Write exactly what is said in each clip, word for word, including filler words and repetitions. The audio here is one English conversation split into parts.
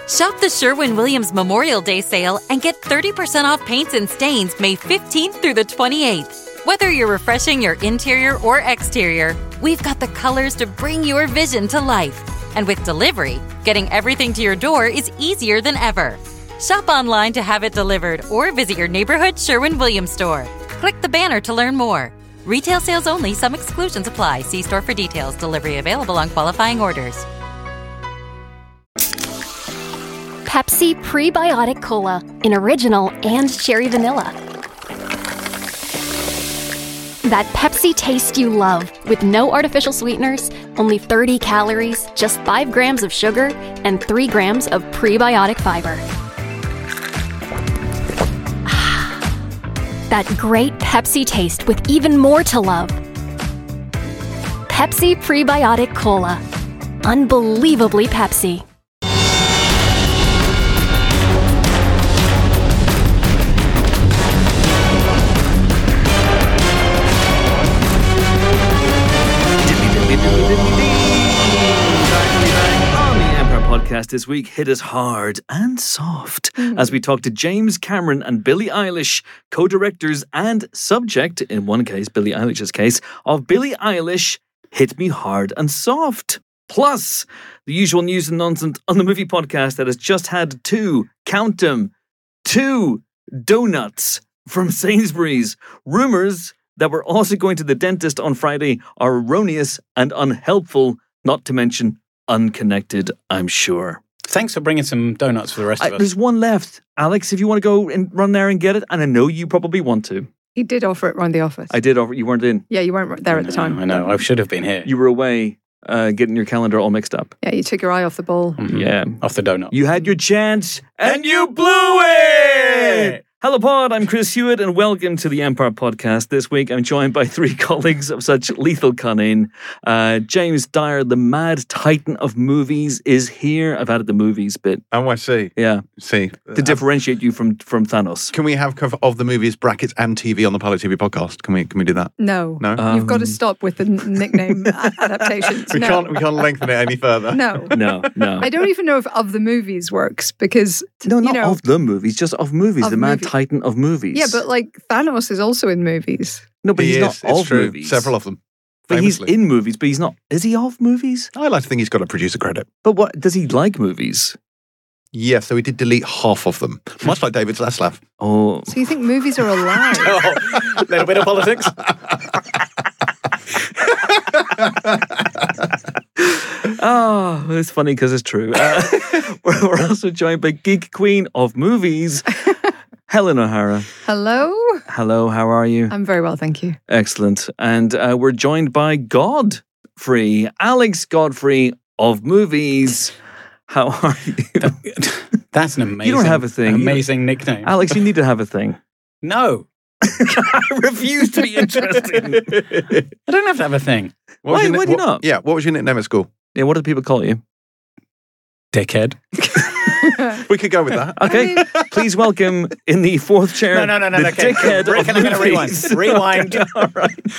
Shop the Sherwin-Williams Memorial Day sale and get thirty percent off paints and stains May fifteenth through the twenty-eighth. Whether you're refreshing your interior or exterior, we've got the colors to bring your vision to life. And with delivery, getting everything to your door is easier than ever. Shop online to have it delivered or visit your neighborhood Sherwin-Williams store. Click the banner to learn more. Retail sales only. Some exclusions apply. See store for details. Delivery available on qualifying orders. Pepsi Prebiotic Cola in original and cherry vanilla. That Pepsi taste you love with no artificial sweeteners, only thirty calories, just five grams of sugar, and three grams of prebiotic fiber. That great Pepsi taste with even more to love. Pepsi Prebiotic Cola. Unbelievably Pepsi. Podcast this week hit us hard and soft mm. as we talked to James Cameron and Billie Eilish, co-directors and subject, in one case, Billie Eilish's case, of Billie Eilish Hit Me Hard and Soft. Plus, the usual news and nonsense on the movie podcast that has just had two, count them, two donuts from Sainsbury's. Rumours that we're also going to the dentist on Friday are erroneous and unhelpful, not to mention unconnected, I'm sure. Thanks for bringing some donuts for the rest I, of us. There's one left. Alex, if you want to go and run there and get it, and I know you probably want to. He did offer it around the office. I did offer. You weren't in. Yeah, you weren't there I at know, the time. I know. I should have been here. You were away uh, getting your calendar all mixed up. Yeah, you took your eye off the ball. Mm-hmm. Yeah. Off the donut. You had your chance, and you blew it! Hello, Pod. I'm Chris Hewitt, and welcome to the Empire Podcast. This week, I'm joined by three colleagues of such lethal cunning. Uh, James Dyer, the mad titan of movies, is here. I've added the movies bit. Oh, I see. Yeah. See. To differentiate you from, from Thanos. Can we have cover of the movies, brackets, and T V on the Pilot T V podcast? Can we Can we do that? No. No? Um, You've got to stop with the n- nickname a- adaptations. We no. can't We can't lengthen it any further. No. No, no. I don't even know if of the movies works because, No, not you know, of the movies, just of movies. Of the mad movie. titan of movies. yeah, but like Thanos is also in movies. No, but He he's is, not it's of true. movies. Several of them. But famously. he's in movies, but he's not. Is he of movies? I like to think he's got a producer credit. But what does he like movies? Yes, so he did delete half of them. Much like David Zaslav. Oh, So you think movies are a lie? Oh, a little bit of politics. oh, it's funny because it's true. Uh, we're, we're also joined by Geek Queen of Movies, Helen O'Hara. Hello? Hello, how are you? I'm very well, thank you. Excellent. And uh, we're joined by Godfrey, Alex Godfrey of Movies. How are you? That's an amazing. You don't have a thing. An amazing nickname. Alex, you need to have a thing. No, I refuse to be interested. I don't have to have a thing. What was Why- your ni- why do you what- not? Yeah, what was your nickname at school? Yeah, what do people call you? Dickhead. We could go with that. Okay, please welcome in the fourth chair. No, no, no, no. the Okay. dickhead Re- of can I get a rewind? movies. Rewind. Okay, all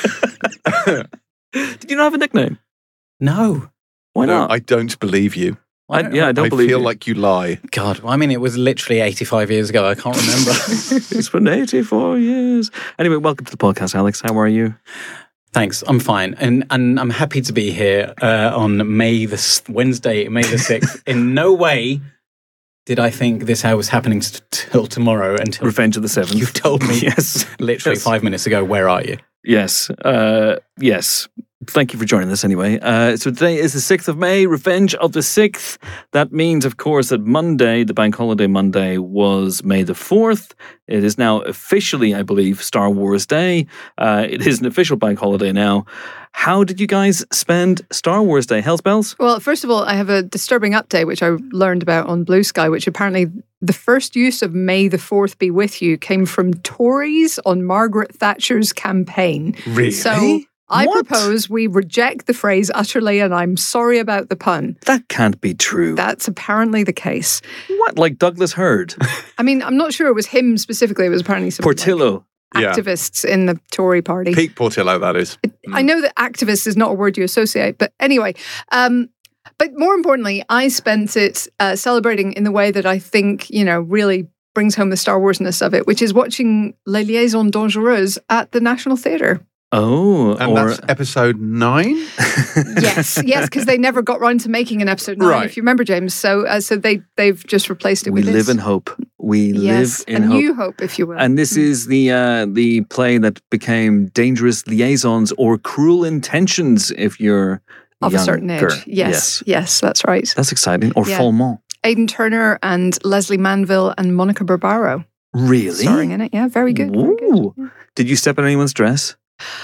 right. Did you not have a nickname? No. Why No, not? I don't believe you. I, yeah, I don't I believe feel you. like you lie. God, well, I mean, it was literally eighty-five years ago. I can't remember. It's been eighty-four years. Anyway, welcome to the podcast, Alex. How are you? Thanks, I'm fine, and and I'm happy to be here uh, on May the s- Wednesday, May the sixth. In no way did I think this was happening t- till tomorrow. Until Revenge of the Seventh. you've told me, Yes. literally Yes. five minutes ago. Where are you? Yes. Uh, yes. Thank you for joining us anyway. Uh, so today is the sixth of May, Revenge of the sixth. That means, of course, that Monday, the bank holiday Monday, was May the fourth. It is now officially, I believe, Star Wars Day. Uh, it is an official bank holiday now. How did you guys spend Star Wars Day? Hell's bells? Well, first of all, I have a disturbing update, which I learned about on Blue Sky, which apparently the first use of May the fourth be with you came from Tories on Margaret Thatcher's campaign. Really? So I What? propose we reject the phrase utterly, and I'm sorry about the pun. That can't be true. That's apparently the case. What, like Douglas Hurd? I mean, I'm not sure it was him specifically. It was apparently some Portillo? like, Yeah. activists in the Tory party. Pete Portillo, that is. I know that activist is not a word you associate, but anyway. Um, But more importantly, I spent it uh, celebrating in the way that I think, you know, really brings home the Star Wars-ness of it, which is watching Les Liaisons Dangereuses at the National Theatre. Oh, and or that's episode nine? Yes, yes, because they never got round to making an episode nine, Right. if you remember, James. So uh, so they, they've just replaced it we with live this. in hope. We Yes, live in a hope. new hope, if you will. And this is the uh, the play that became Dangerous Liaisons or Cruel Intentions if you're of a certain younger. age. Yes, yes, that's right. That's exciting. Or Yeah. Falmont. Aidan Turner and Leslie Manville and Monica Barbaro Really? starring in it. Yeah, very good. Very good. Ooh. Did you step in anyone's dress?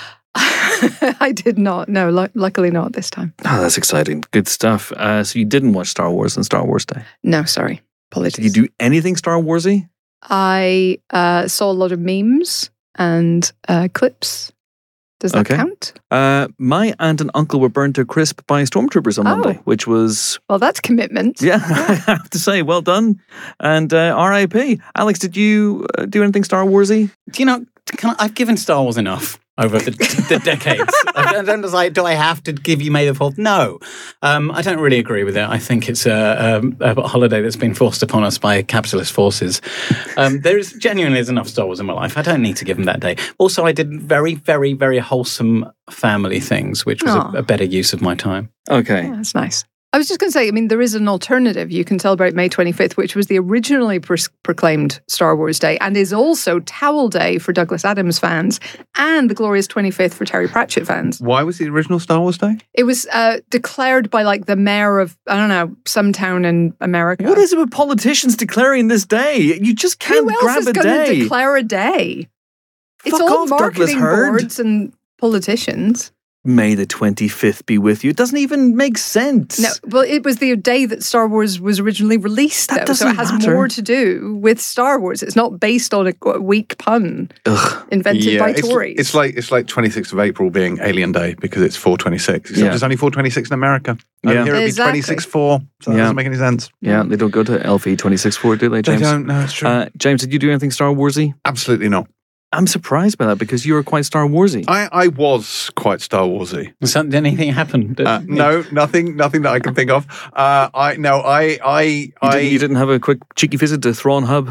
I did not. No, lu- luckily not this time. Oh, that's exciting. Good stuff. Uh, so you didn't watch Star Wars on Star Wars Day. No, sorry. Apologies. Did you do anything Star Warsy? I uh, saw a lot of memes and uh, clips. Does that Okay. count? Uh, my aunt and uncle were burnt to a crisp by stormtroopers on Oh. Monday, which was, Well, that's commitment. yeah, I have to say, well done. And uh, R I P Alex, did you uh, do anything Star Warsy? Do you know, can I, I've given Star Wars enough over the, the decades. I don't, don't like, do I have to give you May the fourth? No. Um, I don't really agree with it. I think it's a, a, a holiday that's been forced upon us by capitalist forces. Um, there is genuinely is enough Star Wars in my life. I don't need to give them that day. Also, I did very, very, very wholesome family things, which was Aw. a, a better use of my time. Okay. Yeah, that's nice. I was just going to say, I mean, there is an alternative. You can celebrate May twenty-fifth, which was the originally pros- proclaimed Star Wars Day and is also Towel Day for Douglas Adams fans and the glorious twenty-fifth for Terry Pratchett fans. Why was the original Star Wars Day? It was uh, declared by like the mayor of, I don't know, some town in America. What is it with politicians declaring this day? You just can't Who else grab is a going to day. declare a day? It's Fuck all off, Douglas marketing Hurd. boards and politicians. May the twenty-fifth be with you. It doesn't even make sense. No, well, it was the day that Star Wars was originally released, That though, so it doesn't has matter. more to do with Star Wars. It's not based on a, a weak pun Ugh. invented by it's, Tories. it's like it's like twenty-sixth of April being Alien Day because it's four twenty-six. Except Yeah. there's only four twenty-six in America. Over Yeah. here it'd Exactly. be twenty-six four. So that Yeah. doesn't make any sense. Yeah, they don't go to L V twenty-six four, do they, James? They don't. No, it's true. Uh, James, did you do anything Star Warsy? Absolutely not. I'm surprised by that because you were quite Star Warsy. I, I was quite Star Warsy. So, did anything happen? Uh, no, nothing, nothing that I can think of. Uh, I no, I, I, You, I. didn't, you didn't have a quick cheeky visit to Thrawn Hub?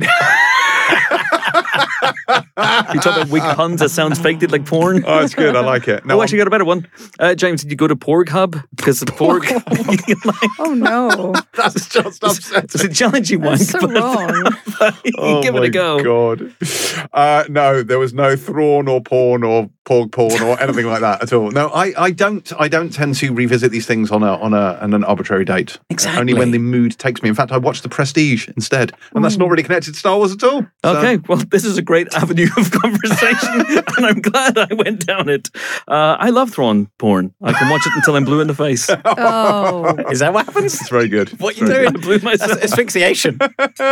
You talk about weak puns that sounds fake, like porn. Oh, it's good. I like it. No, oh, actually, got a better one. Uh, James, did you go to Porg Hub? Because the Porg. like, oh no, that's just it's a challenging one. that's so but- wrong. but you Oh give it my a go. God. Uh, no, there was no Thrawn or porn or porg porn or anything like that at all. No, I, I don't I don't tend to revisit these things on a on a on an arbitrary date. Exactly. Only when the mood takes me. In fact, I watched The Prestige instead, and that's not really connected to Star Wars at all. So- Okay, well, this is a great avenue of conversation, and I'm glad I went down it. Uh, I love Thrawn porn. I can watch it until I'm blue in the face. Oh, Is that what happens? It's very good. What It's you very I doing? blew myself. That's asphyxiation.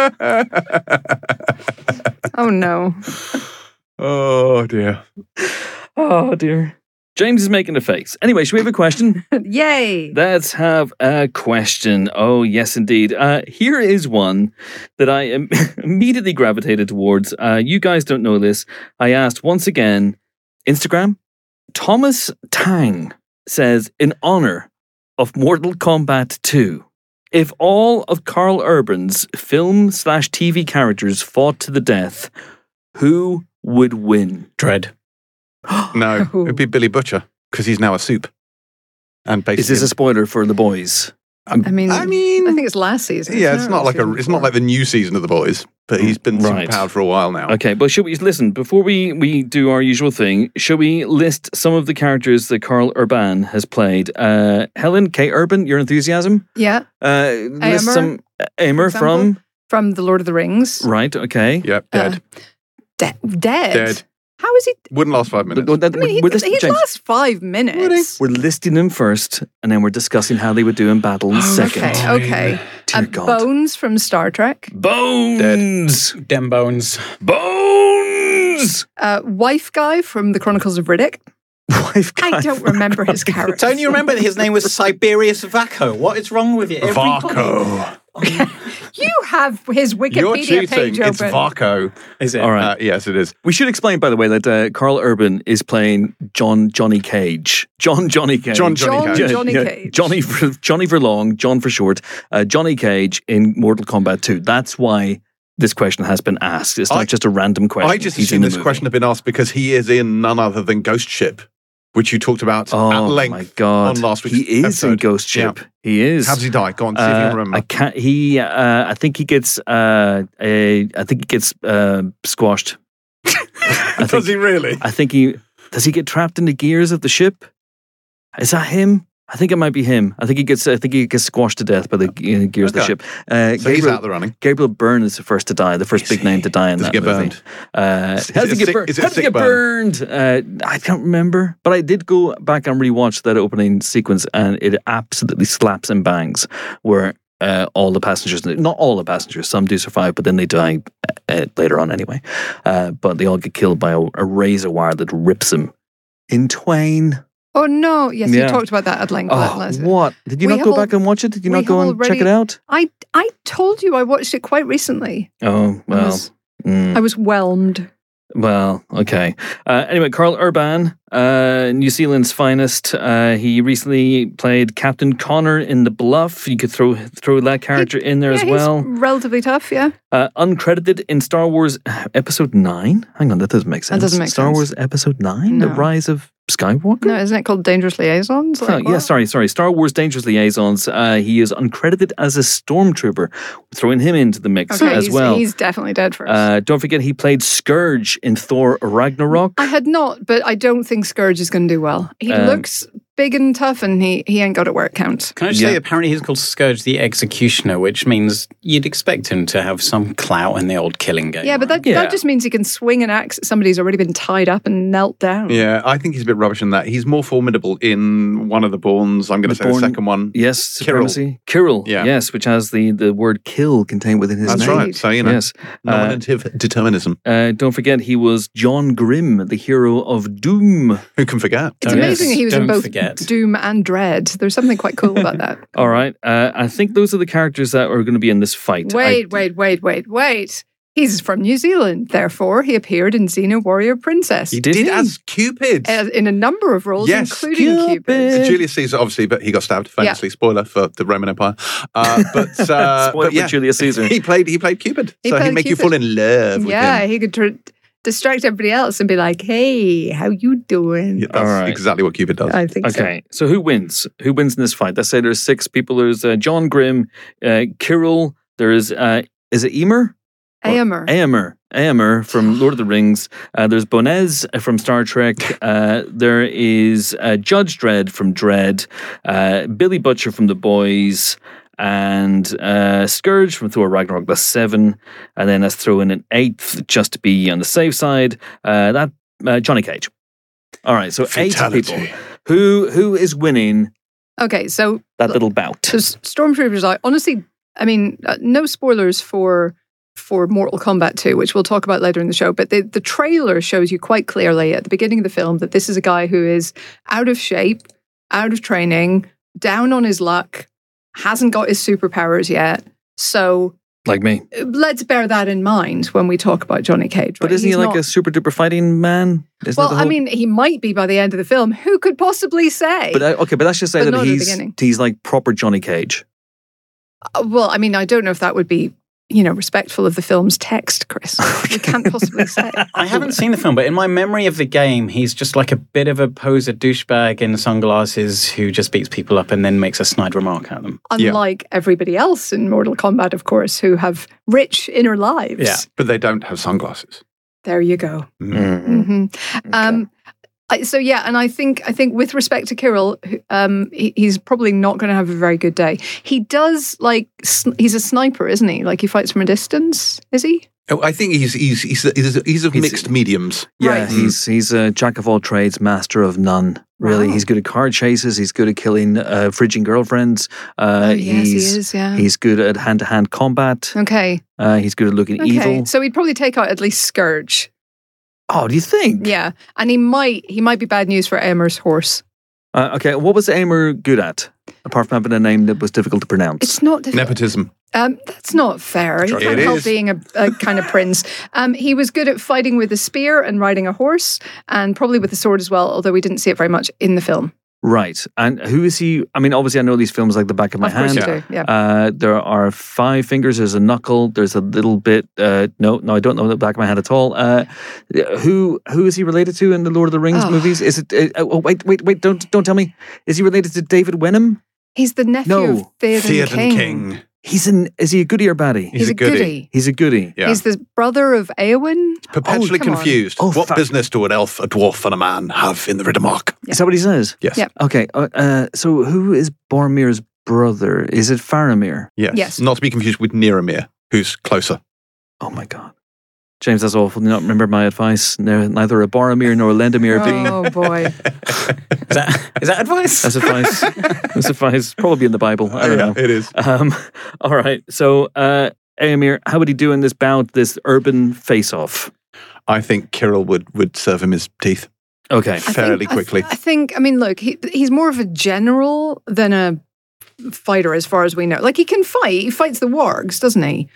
oh no. Oh dear. Oh, dear. James is making a face. Anyway, should we have a question? Yay! Let's have a question. Oh, yes, indeed. Uh, here is one that I im- immediately gravitated towards. Uh, you guys don't know this. I asked once again, Instagram. Thomas Tang says, in honor of Mortal Kombat two, if all of Carl Urban's film slash T V characters fought to the death, who would win? Dread. No, it'd be Billy Butcher because he's now a soup. And basically, Is this a spoiler for the boys? I mean, I mean, I think it's last season. yeah, isn't it's it? not Or like a, season it's not four? like the new season of the boys, but he's been Right. superpowered for a while now. Okay, but should we listen before we, we do our usual thing? Shall we list some of the characters that Carl Urban has played? Uh, Helen K. Urban, your enthusiasm. Yeah, Uh, list Aemir, some Aemir example. from from the Lord of the Rings. right. Okay. Yep, dead, De- dead. dead. How is he? Wouldn't last five minutes. We're, I mean, he, we're, listing, he James, lasts five minutes. we're listing them first, and then we're discussing how they would do in battle in second. Okay, okay. Dear Uh, God. Bones from Star Trek. Bones, Dem bones. bones. Uh, wife guy from the Chronicles of Riddick. Wife I guy don't from- remember his character. Don't you remember that his name was Siberius Vaco? What is wrong with you? Everybody- Varco. You have his You're Wikipedia cheating. page It's open. Varco. Is it? All right. Uh, yes, it is. We should explain, by the way, that uh, Carl Urban is playing John Johnny Cage. John Johnny Cage. John Johnny John Cage. Johnny Yeah, Cage. Johnny for, Johnny for long, John for short. Uh, Johnny Cage in Mortal Kombat two. That's why this question has been asked. It's not I- just a random question. I just He's assume in the this movie. question had been asked because he is in none other than Ghost Ship, which you talked about Oh at length my god! on last week's he is episode. in Ghost Ship. Yeah. He is. How does he die? Go on, see if you Uh, can remember. I can't. He. Uh, I think he gets. Uh, a. I think he gets uh, squashed. I Does think, he really? I think he. Does he get trapped in the gears of the ship? Is that him? I think it might be him. I think he gets. I think he gets squashed to death by the uh, gears of the Okay. ship. Uh, So he's Gabriel, out the running. Gabriel Byrne is the first to die. The first Is big he? name to die in Does that he get movie. burned? Uh, Is how it did a he get sick- burned? is it a How did he sick get burn? burned? Uh, I can't remember, but I did go back and rewatch that opening sequence, and it absolutely slaps and bangs. Where uh, all the passengers, not all the passengers, some do survive, but then they die uh, later on anyway. Uh, but they all get killed by a, a razor wire that rips them in twain. Oh no! Yes, Yeah. you talked about that at length. Oh, last- what? Did you We not have go al- back and watch it? Did you we not go have and check already- it out? I I told you I watched it quite recently. Oh, I well. was, mm. I was whelmed. Well, okay. Uh, anyway, Carl Urban, uh, New Zealand's finest. Uh, he recently played Captain Connor in The Bluff. You could throw throw that character in there yeah, as well. he's relatively tough. Yeah. Uh, uncredited in Star Wars Episode nine. Hang on, that doesn't make sense. doesn't make Star sense. Wars Episode nine, The No. Rise of Skywalker? No, isn't it called Dangerous Liaisons? Oh, Like, yeah, what? sorry, sorry. Star Wars Dangerous Liaisons. Uh, he is uncredited as a stormtrooper. Throwing him into the mix Okay, as he's, well. he's definitely dead first. Uh, don't forget, he played Scourge in Thor Ragnarok. I had not, but I don't think Scourge is going to do well. He Um, looks big and tough, and he, he ain't got it where it counts. Can I just Yeah. say, apparently he's called Scourge the Executioner, which means you'd expect him to have some clout in the old killing game. Yeah, but right? that, Yeah. that just means he can swing an axe at somebody who's already been tied up and knelt down. Yeah, I think he's a bit rubbish in that. He's more formidable in one of the Bournes. I'm going to The say Bourne- the second one. Yes, Kirill. supremacy. Kirill, Yeah. yes, which has the, the word kill contained within his That's name. right. So, you know, Yes. Uh, nominative determinism. uh, don't forget, he was John Grimm, the hero of Doom. Who can forget? It's Don't- amazing that he was in don't both forget. Doom and Dread. There's something quite cool about that. All right. Uh, I think those are the characters that are going to be in this fight. Wait, I- wait, wait, wait, wait. He's from New Zealand. Therefore, he appeared in Xena Warrior Princess He Did did, he? as Cupid. uh, in a number of roles, Yes, including Cupid. Cupid. Julius Caesar, obviously, but he got stabbed. Famously, spoiler for the Roman Empire. Uh, but uh, Spoiled but yeah, for Julius Caesar. he played he played Cupid, He so played he'd make you Cupid. fall in love with Yeah, him. he could tr- distract everybody else and be like, "Hey, how you doing?" Yeah, that's All right. exactly what Cupid does. I think so. Okay, so who wins? Who wins in this fight? Let's say there's six people. There's uh, John Grimm, uh, Kirill. There's uh, is it Emer? Aomer. Aomer. Aomer from Lord of the Rings. Uh, there's Bonez from Star Trek. Uh, there is uh, Judge Dredd from Dredd. Uh, Billy Butcher from The Boys. And uh, Scourge from Thor Ragnarok. That's seven. And then let's throw in an eighth just to be on the safe side. Uh, that uh, Johnny Cage. All right, so Fatality. eight people. Who who is winning Okay, so that little bout? So S- Stormtroopers, I honestly, I mean, uh, no spoilers for for Mortal Kombat two, which we'll talk about later in the show. But the the trailer shows you quite clearly at the beginning of the film that this is a guy who is out of shape, out of training, down on his luck, hasn't got his superpowers yet. So Like me. uh, let's bear that in mind when we talk about Johnny Cage. But right? isn't he He's like not- a super duper fighting man? Isn't Well, that the I whole- mean, he might be by the end of the film. Who could possibly say? But uh, okay, but let's just say But that not at the he's beginning. he's like proper Johnny Cage. Uh, well, I mean, I don't know if that would be, you know, respectful of the film's text, Chris. You can't possibly say. I haven't seen the film, but in my memory of the game, he's just like a bit of a poser douchebag in sunglasses who just beats people up and then makes a snide remark at them. Yeah. Unlike everybody else in Mortal Kombat, of course, who have rich inner lives. Yeah. But they don't have sunglasses. There you go. Mm. hmm Um, I, so yeah, and I think I think with respect to Kirill, who- um, he, he's probably not going to have a very good day. He does like sn- he's a sniper, isn't he? Like he fights from a distance, is he? Oh, I think he's he's he's he's, he's of He's- mixed mediums. Yeah, Right. he's he's a jack of all trades, master of none. Really, Wow. he's good at car chases. He's good at killing uh, fridging girlfriends. Uh, oh, yes, he he's is. Yeah. he's good at hand to hand combat. Okay. Uh, he's good at looking Okay. evil. So he'd probably take out at least Scourge. Oh, do you think? Yeah, and he might he might be bad news for Amer's horse. Uh, okay, what was Amer good at? Apart from having a name that was difficult to pronounce. It's not difficult. Nepotism. Um, that's not fair. He It can't help is. being a, a kind of prince. Um, he was good at fighting with a spear and riding a horse, and probably with a sword as well, although we didn't see it very much in the film. Right. And who is he? I mean, obviously, I know these films like the back of my Of course hand. you do, yeah. Uh, there are five fingers. There's a knuckle. There's a little bit. Uh, no, no, I don't know the back of my hand at all. Uh, who who is he related to in the Lord of the Rings Oh. movies? Is it? Uh, oh, wait, wait, wait! Don't don't tell me. Is he related to David Wenham? He's the nephew No. of Theoden Theoden King. King. He's an. Is he a goodie or baddie? He's, a goodie. He's a goodie. Yeah. He's the brother of Eowyn. Perpetually Oh, come on. confused. Oh, what fuck. business do an elf, a dwarf, and a man have in the Riddermark? Is that what he says? Yes. Yeah. Okay. Uh, uh, so who is Boromir's brother? Is it Faramir? Yes. Yes. Not to be confused with Niramir, who's closer. Oh my God. James, that's awful. Do not remember my advice. No, neither a Boromir nor a Lendemir be. Oh boy. Is that, is that advice? That's advice. That's advice. Probably in the Bible. I don't Yeah, know. it is. Um, all right. So, uh, Éomer, how would he do in this bout, this urban face-off? I think Kirill would, would serve him his teeth Okay. I fairly think- I th- quickly. I think, I mean, look, he, he's more of a general than a fighter as far as we know. Like, he can fight. He fights the wargs, doesn't he?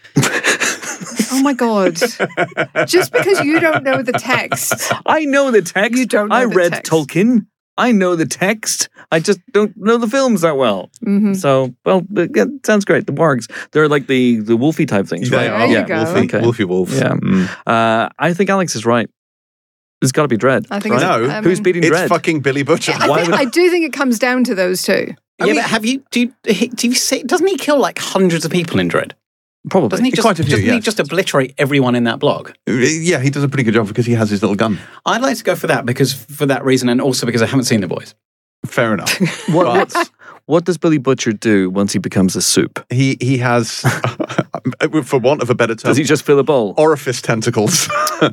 Oh my God. Just because you don't know the text. I know the text. You don't know I the read text. Tolkien. I know the text. I just don't know the films that well. Mhm. So, well, it yeah, sounds great. The wargs. They're like the, the wolfy type things, They right? There are you yeah. go. Wolfy, Okay. Wolfy wolves. Yeah. Mm. Uh, I think Alex is right. It's got to be Dredd. I think right? No. it's, I Who's mean, beating It's Dredd? fucking Billy Butcher. I, Why think, would- I do think it comes down to those two. yeah, but have you do you do you see? Doesn't he kill like hundreds of people in Dread? Probably. Doesn't he just Quite a few, doesn't he yes. just obliterate everyone in that blog? Yeah, he does a pretty good job because he has his little gun. I'd like to go for that because for that reason, and also because I haven't seen The Boys. Fair enough. What, But what does Billy Butcher do once he becomes a soup? he he has, for want of a better term, Does he just fill a bowl? orifice tentacles.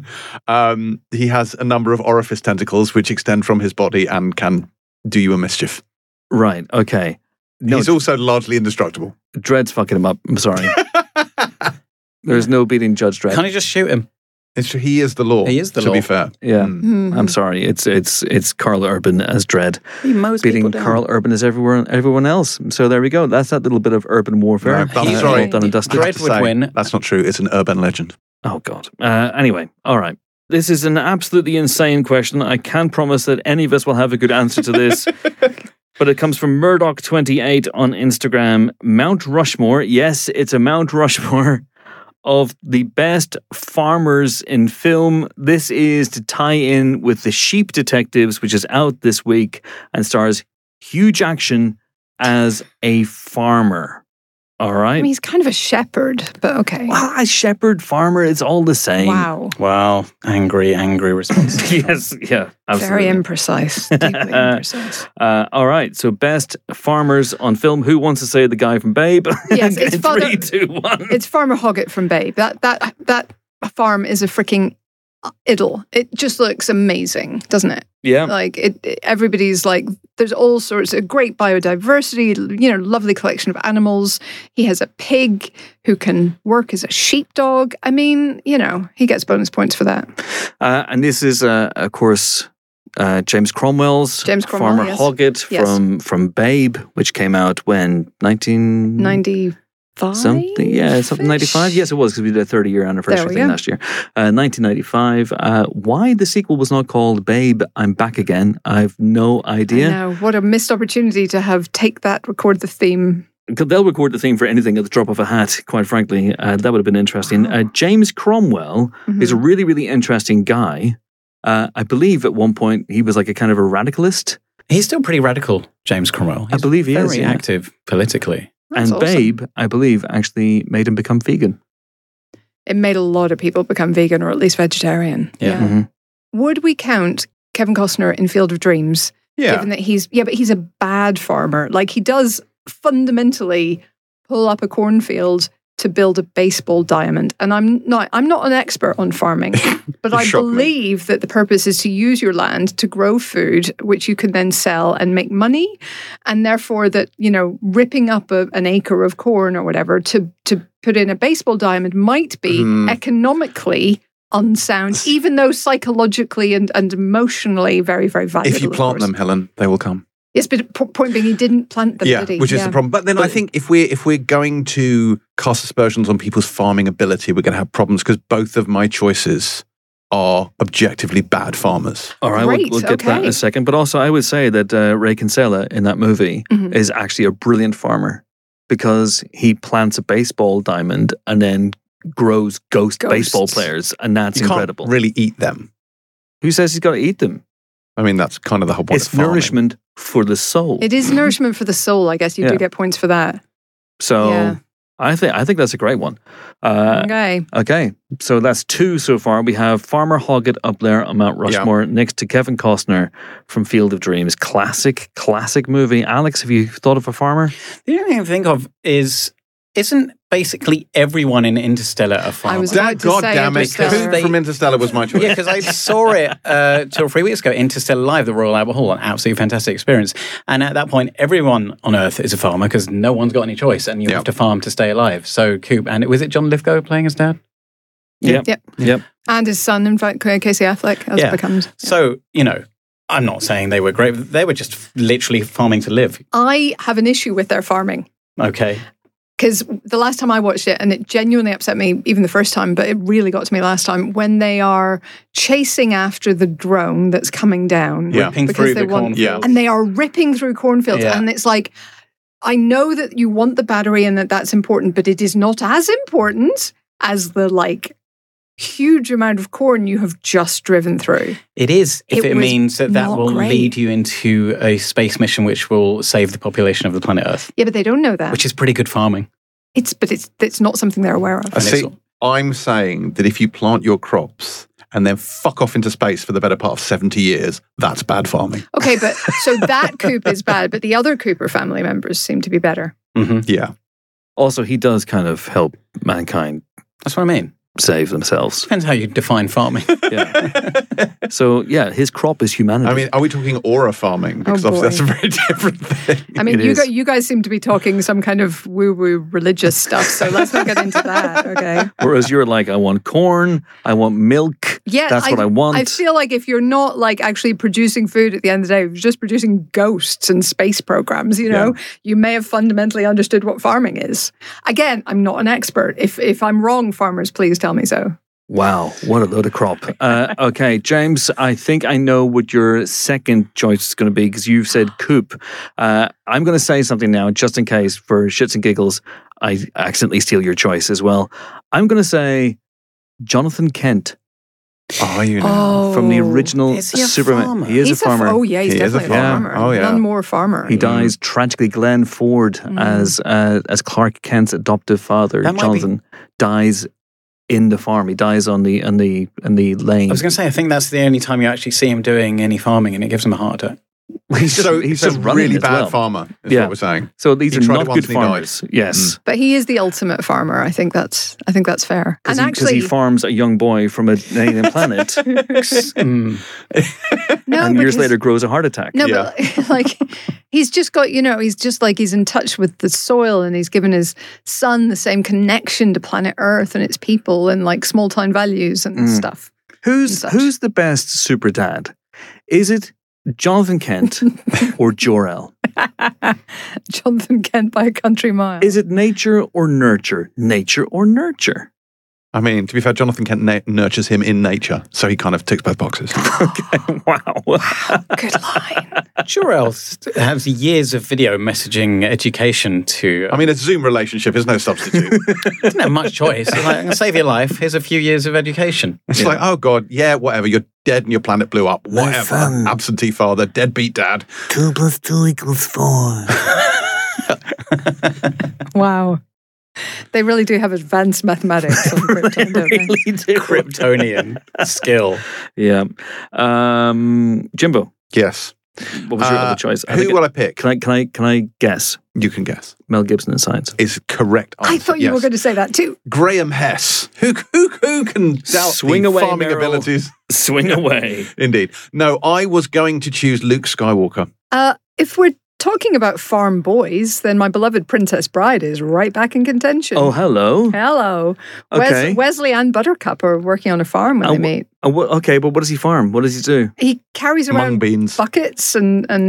um, he has a number of orifice tentacles which extend from his body and can do you a mischief. Right. Okay. No, He's also largely indestructible. Dredd's fucking him up. I'm sorry. There's no beating Judge Dredd. Can't he just shoot him? It's, he is the law. He is the to law. be fair. Yeah. Mm. Mhm. I'm sorry. It's it's it's Carl Urban as Dredd He mows beating people down. Carl Urban as everyone everyone else. So there we go. That's that little bit of urban warfare. No, I'm Uh, sorry. all done and dusted. Dredd To would say, win. That's not true. It's an urban legend. Oh God. Uh, anyway, all right. This is an absolutely insane question. I can't promise that any of us will have a good answer to this. But it comes from Murdoch twenty-eight on Instagram. Mount Rushmore. Yes, it's a Mount Rushmore of the best farmers in film. This is to tie in with The Sheep Detectives, which is out this week and stars Hugh Jackson as a farmer. All right. I mean, he's kind of a shepherd, but okay. Well, a shepherd, farmer, it's all the same. Wow. Wow, angry, angry response. Yes, yeah, absolutely. Very imprecise. Deeply imprecise. Uh, all right, so best farmers on film. Who wants to say the guy from Babe? Yes, it's In Father- Three, two, one. It's Farmer Hoggett from Babe. That that that farm is a freaking idyll. It just looks amazing, doesn't it? Yeah, Like it, it- everybody's like, there's all sorts of great biodiversity. You know, lovely collection of animals. He has a pig who can work as a sheepdog. I mean, you know, he gets bonus points for that. uh, and this is, uh, of course, uh, James Cromwell's James Cromwell, Farmer yes. Hoggett Yes. from from Babe, which came out when nineteen ninety-five something, yeah, something ninety-five. Yes, it was because we did a thirty year anniversary There we thing go. last year. Uh, nineteen ninety-five. Uh, why the sequel was not called Babe, I'm Back Again? I've no idea. Now, what a missed opportunity to have take that, record the theme. They'll record the theme for anything at the drop of a hat, quite frankly. Uh, that would have been interesting. Uh, James Cromwell Mhm. is a really, really interesting guy. Uh, I believe at one point he was like a kind of a radicalist. He's still pretty radical, James Cromwell. I He's believe he very is, yeah. active politically. That's and awesome. Babe, I believe, actually made him become vegan. It made a lot of people become vegan or at least vegetarian. Yeah. Mhm. Would we count Kevin Costner in Field of Dreams? Yeah. Given that he's, yeah, but he's a bad farmer. Like he does fundamentally pull up a cornfield to build a baseball diamond. And I'm not, I'm not an expert on farming, but I Shock me. believe that the purpose is to use your land to grow food, which you can then sell and make money. And therefore that, you know, ripping up a, an acre of corn or whatever to, to put in a baseball diamond might be Hmm. economically unsound, even though psychologically and, and emotionally very, very valuable. If you of plant course. them, Helen, they will come. Yes, but po- point being, he didn't plant them, Yeah, did he? which is Yeah. the problem. But then I think if we're if we're going to cast aspersions on people's farming ability, we're going to have problems because both of my choices are objectively bad farmers. All right, we'll, Great, we'll get to that in okay. a second. But also, I would say that uh, Ray Kinsella in that movie Mhm. is actually a brilliant farmer because he plants a baseball diamond and then grows ghost Ghosts. baseball players, and that's You can't incredible. really eat them. Who says he's got to eat them? I mean, that's kind of the whole point It's of farming. nourishment for the soul. It is nourishment for the soul. I guess you Yeah. do get points for that. So Yeah. I think I think that's a great one. Uh, Okay. Okay, so that's two so far. We have Farmer Hoggett up there on Mount Rushmore next to Kevin Costner from Field of Dreams. Classic, classic movie. Alex, have you thought of a farmer? The only thing I can think of is, isn't basically everyone in Interstellar a farmer? I was That, about to God say damn it. Interstellar. Who from Interstellar was my choice? Yeah, because I saw it uh, two or three weeks ago, Interstellar Live, the Royal Albert Hall, an absolutely fantastic experience. And at that point, everyone on Earth is a farmer because no one's got any choice and you Yeah. have to farm to stay alive. So Coop, and was it John Lithgow playing his dad? Yep. Yep. Yep. And his son, in fact, Casey Affleck, as Yeah. it becomes. So, you know, I'm not saying they were great. They were just literally farming to live. I have an issue with their farming. Okay. Because the last time I watched it, and it genuinely upset me even the first time, but it really got to me last time, when they are chasing after the drone that's coming down. Yeah. Ripping Because through they the want- cornfield. Yeah. And they are ripping through cornfields. Yeah. And it's like, I know that you want the battery and that that's important, but it is not as important as the like huge amount of corn you have just driven through. It is, if It it, was means that that not will great. lead you into a space mission which will save the population of the planet Earth, Yeah, but they don't know that. which is pretty good farming. It's but it's it's not something they're aware of. I see. it's- I'm saying that if you plant your crops and then fuck off into space for the better part of seventy years, that's bad farming. Okay, but so that Coop is bad, but the other Cooper family members seem to be better. hmm Yeah. Also, he does kind of help mankind That's what I mean. save themselves. Depends how you define farming. Yeah. So, yeah, his crop is humanity. I mean, are we talking aura farming? Because Oh, obviously that's a boy. very different thing. I mean, It you is. guys, you guys seem to be talking some kind of woo-woo religious stuff, so let's not get into that, okay? whereas you're like, I want corn, I want milk. Yeah, That's what I want. I feel like if you're not like actually producing food at the end of the day, if you're just producing ghosts and space programs, you know, you may have fundamentally understood what farming is. Again, I'm not an expert. If if I'm wrong, farmers, please tell me so. Wow, what a load of crop. Uh, okay, James, I think I know what your second choice is going to be because you've said Coop. Uh, I'm going to say something now, just in case, for shits and giggles, I accidentally steal your choice as well. I'm going to say Jonathan Kent Are you now? from the original Is he a Superman. farmer? He is He's a farmer. oh yeah, he's He is a definitely a farmer. farmer. Oh, yeah. None more farmer. He dies tragically. Glenn Ford, Mm. as uh, as Clark Kent's adoptive father, That might be- Jonathan, dies in the farm. He dies on the on the in the lane. I was going to say, I think that's the only time you actually see him doing any farming, and it gives him a heart attack. he's just, So he's he's just a running really as bad well. farmer, is Yeah. what we're saying. So these He are tried not it once good and he died. farmers. Yes. But he is the ultimate farmer. I think that's I think that's fair. Because And he, 'cause actually, he farms a young boy from an alien planet Mm. no, and but years his- later grows a heart attack. No, Yeah. but like he's just got, you know, he's just like he's in touch with the soil and he's given his son the same connection to planet Earth and its people and like small town values and Mm. stuff. Who's Such. who's the best super dad? Is it Jonathan Kent or Jor-El? Jonathan Kent by a country mile. Is it nature or nurture? Nature or nurture? I mean, to be fair, Jonathan Kent na- nurtures him in nature, so he kind of ticks both boxes. Wow. Good line. Jor-El has years of video messaging education to. I mean, a Zoom relationship is no substitute. doesn't have much choice. It's like, I'm going to save your life. Here's a few years of education. It's like, oh God, yeah, whatever. You're dead and your planet blew up. Whatever. son. Absentee father, deadbeat dad. Two plus two equals four. Wow. They really do have advanced mathematics on Krypton, don't they? Really do. Kryptonian skill. Yeah. Um, Jimbo, Yes. what was your Uh, other choice? I Who think- will I pick? Can I can I can I guess? You can guess. Mel Gibson in Science. Is correct. I answer, thought you yes. were going to say that too. Graham Hess. Who who who can doubt Swing the away, farming Meryl. abilities? Swing away. Indeed. No, I was going to choose Luke Skywalker. Uh, if we're talking about farm boys, then my beloved Princess Bride is right back in contention. Oh, hello. Hello. Okay. Wes- Wesley and Buttercup are working on a farm when Oh, they meet. Oh, wha- okay, but what does he farm? What does he do? He carries Mung around beans. buckets and, and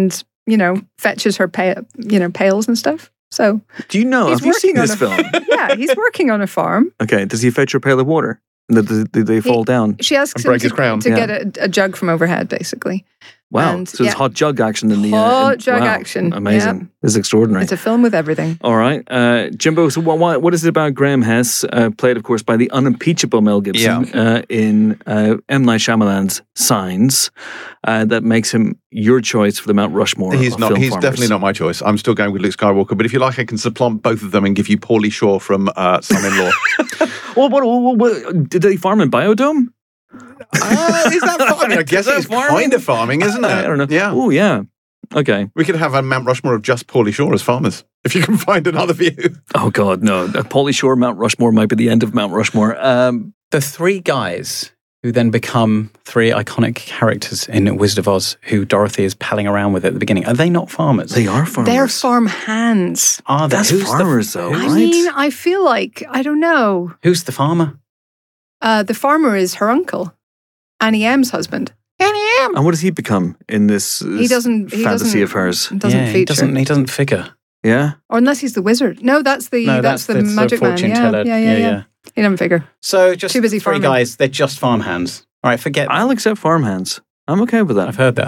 you know, fetches her, pa- you know, pails and stuff. So Do you know? he's Have you seen working on this a- film? yeah, he's working on a farm. Okay. Does he fetch her pail of water? Do they, do they fall down? She asks And him break to, his crown. to Yeah. get a, a jug from overhead, basically. Wow. And, so it's yeah. hot jug action in the Hot uh, in- jug wow. action, Amazing. yeah. This is extraordinary. It's a film with everything. All right. Uh, Jimbo, so what, what, what is it about Graham Hess, uh, played, of course, by the unimpeachable Mel Gibson uh, in uh, M. Night Shyamalan's Signs, uh, that makes him your choice for the Mount Rushmore He's of not. film He's farmers? definitely not my choice. I'm still going with Luke Skywalker. But if you like, I can supplant both of them and give you Paulie Shaw from uh, Son-in-Law. Well, what, what, what, what, did they farm in Biodome? uh, is that farming? I guess Is that it's farming? kind of farming, isn't it? I don't know. Yeah. Oh, yeah. Okay. We could have a Mount Rushmore of just Paulie Shaw as farmers, if you can find another view. Oh, God, no. Uh, Pauly Shore, Mount Rushmore might be the end of Mount Rushmore. Um, The three guys who then become three iconic characters in Wizard of Oz, who Dorothy is palling around with at the beginning, are they not farmers? they are farmers. They're farm hands. Are they? That's Who's the- farmers, though, I right? mean, I feel like, I don't know. Who's the farmer? Uh, the farmer is her uncle, Annie M's husband. Annie M. And what does he become in this, He doesn't. He fantasy doesn't, of hers? Doesn't yeah, feature. he doesn't. He doesn't figure. Yeah? Or unless he's the wizard. No, that's the No, that's, the it's magic man. fortune Yeah, teller. yeah, yeah, yeah. He doesn't figure. So just Too busy three farming. guys. They're just farmhands. All right, forget. I'll accept farmhands. I'm okay with I've that. heard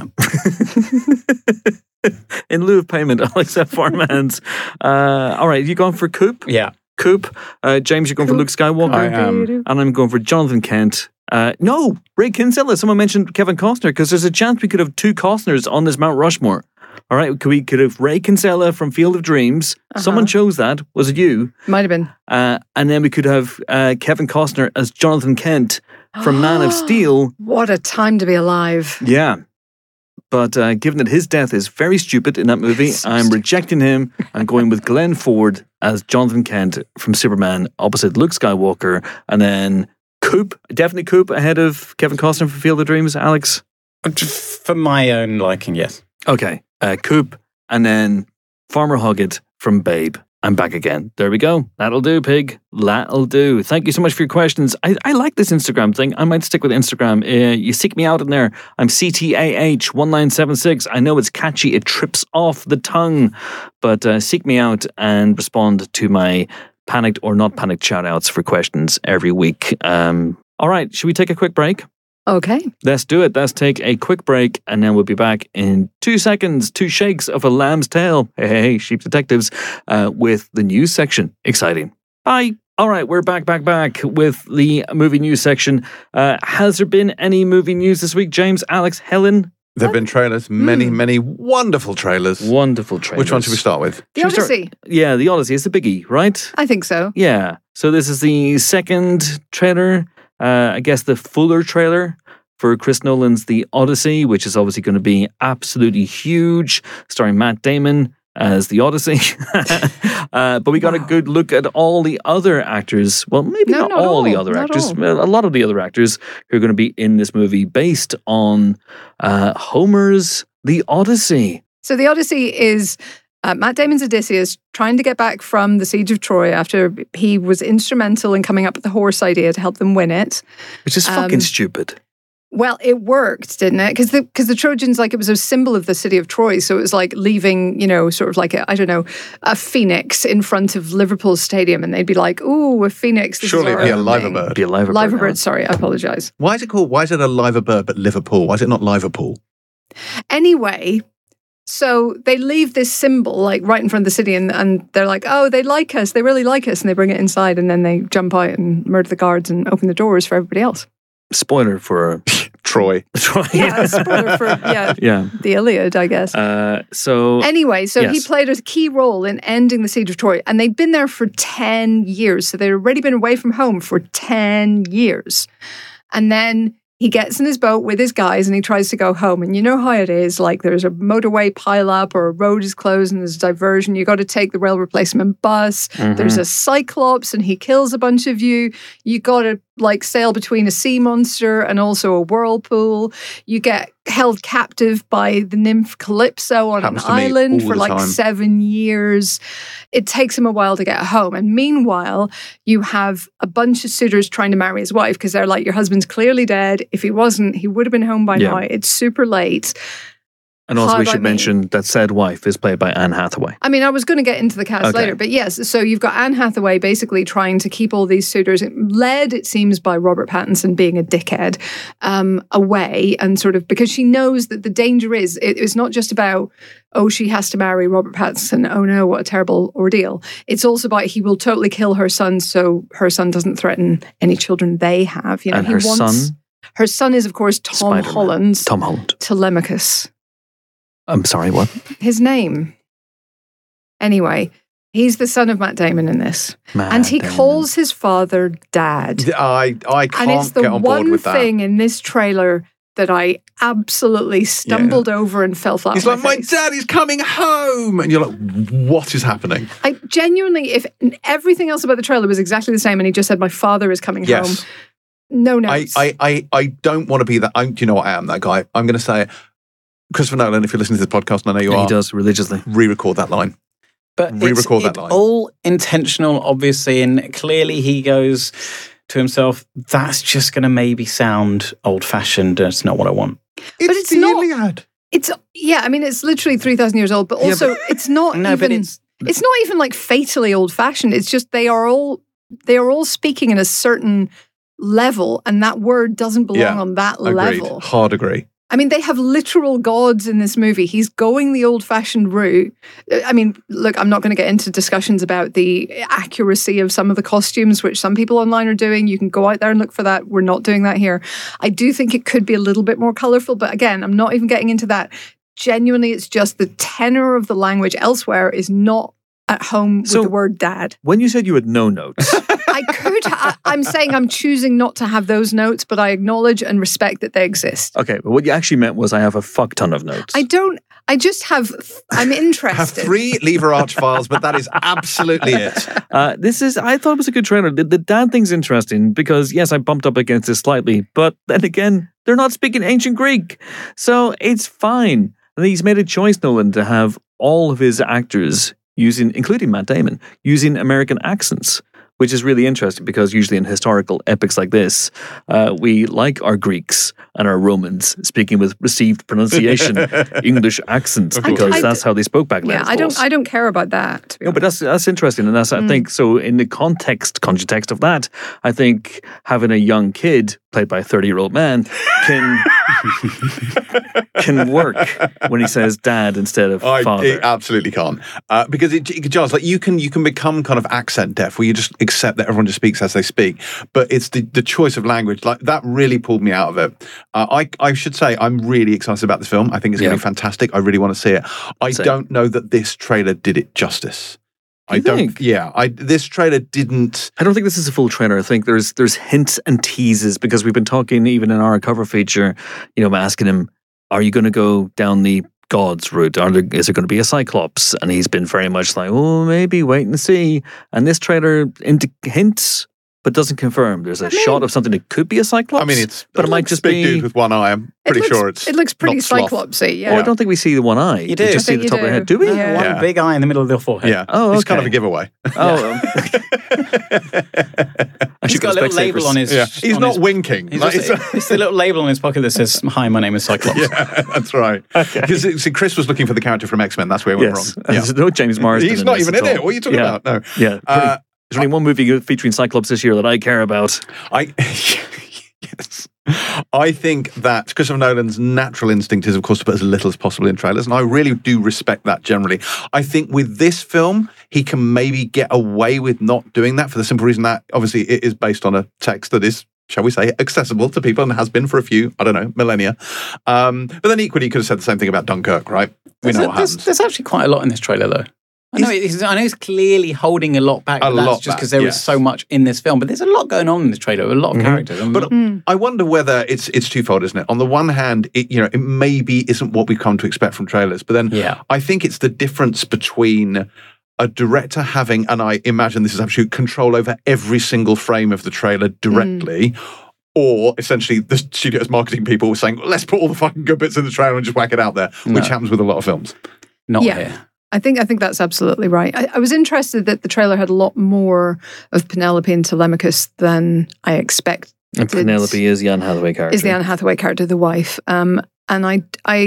that. In lieu of payment, I'll accept farmhands. Uh, all right, you going for Coop? Yeah. Coop. Uh, James, you're going for Luke Skywalker? I am. And I'm going for Jonathan Kent. Uh, no, Ray Kinsella. Someone mentioned Kevin Costner because there's a chance we could have two Costners on this Mount Rushmore. All right, could we could have Ray Kinsella from Field of Dreams. Uh-huh. Someone chose that. Was it you? Might have been. Uh, and then we could have uh, Kevin Costner as Jonathan Kent from Man of Steel. What a time to be alive. Yeah. But uh, given that his death is very stupid in that movie, So I'm stupid. rejecting him. I'm going with Glenn Ford as Jonathan Kent from Superman opposite Luke Skywalker. And then Coop, definitely Coop ahead of Kevin Costner for Field of Dreams, Alex. For my own liking, yes. Okay, uh, Coop, and then Farmer Hoggett from Babe. I'm back again. There we go. That'll do, pig. That'll do. Thank you so much for your questions. I, I like this Instagram thing. I might stick with Instagram. Uh, you seek me out in there. I'm C T A H one nine seven six. I know it's catchy. It trips off the tongue. But uh, seek me out and respond to my panicked or not panicked shout outs for questions every week. Um, all right. Should we take a quick break? Okay. Let's do it. Let's take a quick break and then we'll be back in two seconds. Two shakes of a lamb's tail. Hey, hey, hey, sheep detectives, uh, with the news section. Exciting. Bye. All right, we're back, back, back with the movie news section. Uh, has there been any movie news this week, James, Alex, Helen? There have been trailers, many, many wonderful trailers. Wonderful trailers. Which one should we start with? The Should we start- Odyssey. Yeah, The Odyssey is the biggie, right? I think so. Yeah. So this is the second trailer, uh, I guess the fuller trailer for Chris Nolan's The Odyssey, which is obviously going to be absolutely huge, starring Matt Damon as The Odyssey. uh, but we got a good look at all the other actors. Well, maybe No, not, not all the all, other not actors. all. Well, a lot of the other actors who are going to be in this movie based on uh, Homer's The Odyssey. So the Odyssey is uh, Matt Damon's Odysseus trying to get back from the siege of Troy after he was instrumental in coming up with the horse idea to help them win it. Which is Um, fucking stupid. Well, it worked, didn't it? Because the because the Trojans, like, it was a symbol of the city of Troy, so it was like leaving, you know, sort of like a I don't know, a phoenix in front of Liverpool Stadium, and they'd be like, "Ooh, a phoenix!" This Surely is it'd be a our liver thing." bird. Be a liver, Liver bird, bird. Sorry, I apologize. Why is it called? Why is it a liver bird but Liverpool? Why is it not Liverpool? Anyway, so they leave this symbol like right in front of the city, and, and they're like, "Oh, they like us. They really like us," and they bring it inside, and then they jump out and murder the guards and open the doors for everybody else. Spoiler for Troy. Troy. Yeah, spoiler for yeah Yeah. the Iliad, I guess. Uh, so Anyway, so he yes. played a key role in ending the siege of Troy, and they'd been there for ten years. So they'd already been away from home for ten years. And then he gets in his boat with his guys and he tries to go home. And you know how it is, like there's a motorway pile up or a road is closed and there's a diversion. You got to take the rail replacement bus. Mhm. There's a cyclops and he kills a bunch of you. You got to like sail between a sea monster and also a whirlpool. You get held captive by the nymph Calypso on Happens an to me island all for the like time. seven years. It takes him a while to get home. And meanwhile, you have a bunch of suitors trying to marry his wife because they're like, your husband's clearly dead. If he wasn't, he would have been home by Yeah. now. It's super late. And also, Hi we by should Me. mention that said wife is played by Anne Hathaway. I mean, I was going to get into the cast Okay. later, but yes. So you've got Anne Hathaway basically trying to keep all these suitors, led, it seems, by Robert Pattinson being a dickhead, um, away, and sort of because she knows that the danger is it, it's not just about, oh, she has to marry Robert Pattinson. Oh no, what a terrible ordeal. It's also about he will totally kill her son, so her son doesn't threaten any children they have. You know, And he her wants, son? Her son is, of course, Tom Spider-Man. Holland's Tom Holland. Telemachus. I'm sorry, what? His name. Anyway, he's the son of Matt Damon in this. Matt and he Damon. calls his father Dad. I I can't And it's the get on board one with that. thing in this trailer that I absolutely stumbled over and fell flat He's on like, my face. dad is coming home, and you're like, what is happening? I genuinely, if everything else about the trailer was exactly the same and he just said, my father is coming Yes. home, no I, notes. I, I, I don't want to be that. I, do you know what? I am that guy. I'm going to say it. Christopher Nolan, if you're listening to the podcast, and I know you Yeah, are, he does religiously. re-record that line. But it's, Re-record that it's line. all intentional, obviously, and clearly he goes to himself, that's just going to maybe sound old-fashioned, and it's not what I want. It's, it's the not- Iliad. It's, yeah, I mean, it's literally three thousand years old, but Yeah, also it's not No, even, but it's... it's not even like fatally old fashioned. It's just they are all, they are all speaking in a certain level, and that word doesn't belong Yeah, on that Agreed. level. Hard agree. I mean, they have literal gods in this movie. He's going the old-fashioned route. I mean, look, I'm not going to get into discussions about the accuracy of some of the costumes, which some people online are doing. You can go out there and look for that. We're not doing that here. I do think it could be a little bit more colorful, but again, I'm not even getting into that. Genuinely, it's just the tenor of the language elsewhere is not at home with So- the word dad. When you said you had no notes, I could, I, I'm saying I'm choosing not to have those notes, but I acknowledge and respect that they exist. okay, but what you actually meant was I have a fuck ton of notes. I don't, I just have, I'm interested. Have three lever arch files, but that is absolutely it. Uh, this is, I thought it was a good trailer. The, the dad thing's interesting because, yes, I bumped up against it slightly, but then again, they're not speaking ancient Greek. So it's fine. And he's made a choice, Nolan, to have all of his actors using, including Matt Damon, using American accents, which is really interesting because usually in historical epics like this, uh, we like our Greeks and our Romans speaking with received pronunciation English accents Of course. because I- I that's how they spoke back then. Yeah, of I don't. course. I don't care about that. To be No, but honest. that's that's interesting, and that's I think so. In the context context of that, I think having a young kid played by a thirty-year-old man can can work when he says dad instead of I, father. it absolutely can't uh, because it, it just like you can you can become kind of accent deaf where you just accept that everyone just speaks as they speak, but it's the, the choice of language like that really pulled me out of it. Uh, I I should say I'm really excited about this film. I think it's going Yeah. to be fantastic. I really want to see it. I Same. don't know that this trailer did it justice. I You don't. think? Yeah, I this trailer didn't. I don't think this is a full trailer. I think there's there's hints and teases because we've been talking even in our cover feature. You know, I'm asking him, "Are you going to go down the gods route? Are there, is there going to be a Cyclops?" And he's been very much like, "Oh, maybe wait and see." And this trailer indi- hints but doesn't confirm. There's a mean- shot of something that could be a Cyclops. I mean, it's but it might looks just big be. dude with one eye. I'm It pretty looks- sure it's. It looks pretty not sloth. cyclopsy. Oh, Yeah. I don't think we see the one eye. You do. We just I see the think top you of the head. do. Do we? Yeah. One Yeah. big eye in the middle of the forehead. Yeah. Oh, It's kind of okay. a giveaway. Oh, um, I He's should got a go little label on his. Yeah. He's on not his- winking. He's Like, just, it's- it's the little label on his pocket that says, "Hi, my name is Cyclops." yeah, that's right. Because see, Chris was looking for the character from X Men. That's where he went yes. wrong. Yeah. There's no James Marsden. He's in not this even at in all. it. What are you talking Yeah. about? No. Yeah. Uh, There's only one movie featuring Cyclops this year that I care about. I yes. I think that Christopher Nolan's natural instinct is, of course, to put as little as possible in trailers, and I really do respect that generally. I think with this film, he can maybe get away with not doing that for the simple reason that, obviously, it is based on a text that is, shall we say, accessible to people and has been for a few, I don't know, millennia. Um, but then equally, you could have said the same thing about Dunkirk, right? We There's, know a- what there's, happens. there's actually quite a lot in this trailer, though. I know, he's, I know he's clearly holding a lot back. A but that's lot just back, because there is yes. so much in this film. But there's a lot going on in this trailer. A lot of characters. And But I wonder whether it's it's twofold, isn't it? On the one hand, it you know it maybe isn't what we've come to expect from trailers, but then Yeah. I think it's the difference between a director having, and I imagine this is absolute control over every single frame of the trailer directly. Or essentially, the studio's marketing people were saying, "Let's put all the fucking good bits in the trailer and just whack it out there," which No. happens with a lot of films. not Yeah. here. I think I think that's absolutely right. I, I was interested that the trailer had a lot more of Penelope and Telemachus than I expected. And Penelope is the Anne Hathaway character. Is the Anne Hathaway character the wife? Um, and I, I,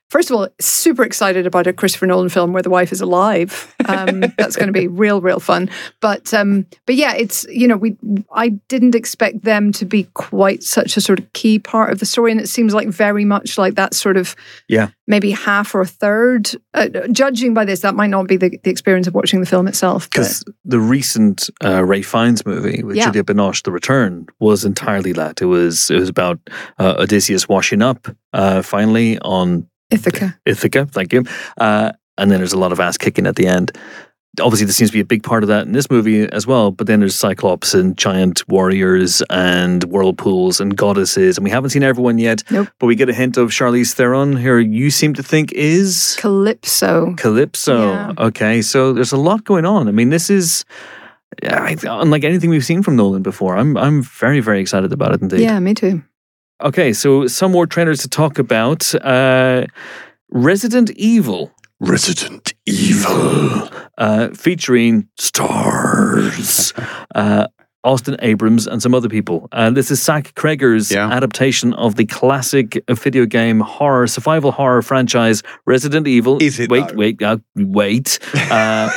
First of all, super excited about a Christopher Nolan film where the wife is alive. Um, that's going to be real, real fun. But um, but yeah, it's, you know, we I didn't expect them to be quite such a sort of key part of the story, and it seems like very much like that sort of yeah maybe half or a third. Uh, judging by this, that might not be the, the experience of watching the film itself. Because the recent uh, Ray Fiennes movie with Yeah. Juliette Binoche, The Return, was entirely that. It was it was about uh, Odysseus washing up uh, finally on Ithaca. Ithaca, thank you. Uh, and then there's a lot of ass kicking at the end. Obviously, there seems to be a big part of that in this movie as well. But then there's Cyclops and giant warriors and whirlpools and goddesses. And we haven't seen everyone yet. Nope. But we get a hint of Charlize Theron, who you seem to think is Calypso. Calypso. Yeah. Okay, so there's a lot going on. I mean, this is yeah, I- unlike anything we've seen from Nolan before. I'm I'm very, very excited about it indeed. Yeah, me too. Okay, so some more trailers to talk about. Uh, Resident Evil. Resident Evil. Uh, featuring stars. uh, Austin Abrams and some other people. Uh, this is Zach Kreger's Yeah. adaptation of the classic video game horror, survival horror franchise Resident Evil. Is it, Wait, though? wait, uh, wait. Uh,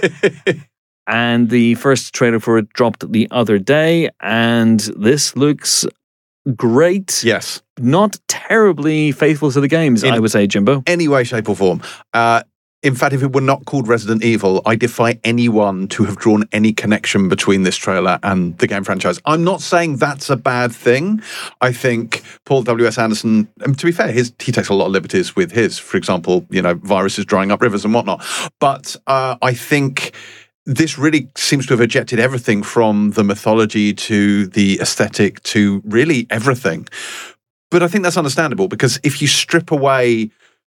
and the first trailer for it dropped the other day, and this looks great. Yes. Not terribly faithful to the games, In- I would say, Jimbo. Any way, shape, or form. Uh, in fact, if it were not called Resident Evil, I defy anyone to have drawn any connection between this trailer and the game franchise. I'm not saying that's a bad thing. I think Paul W S. Anderson, and to be fair, his, he takes a lot of liberties with his. For example, you know, viruses drying up rivers and whatnot. But uh, I think this really seems to have ejected everything from the mythology to the aesthetic to really everything. But I think that's understandable, because if you strip away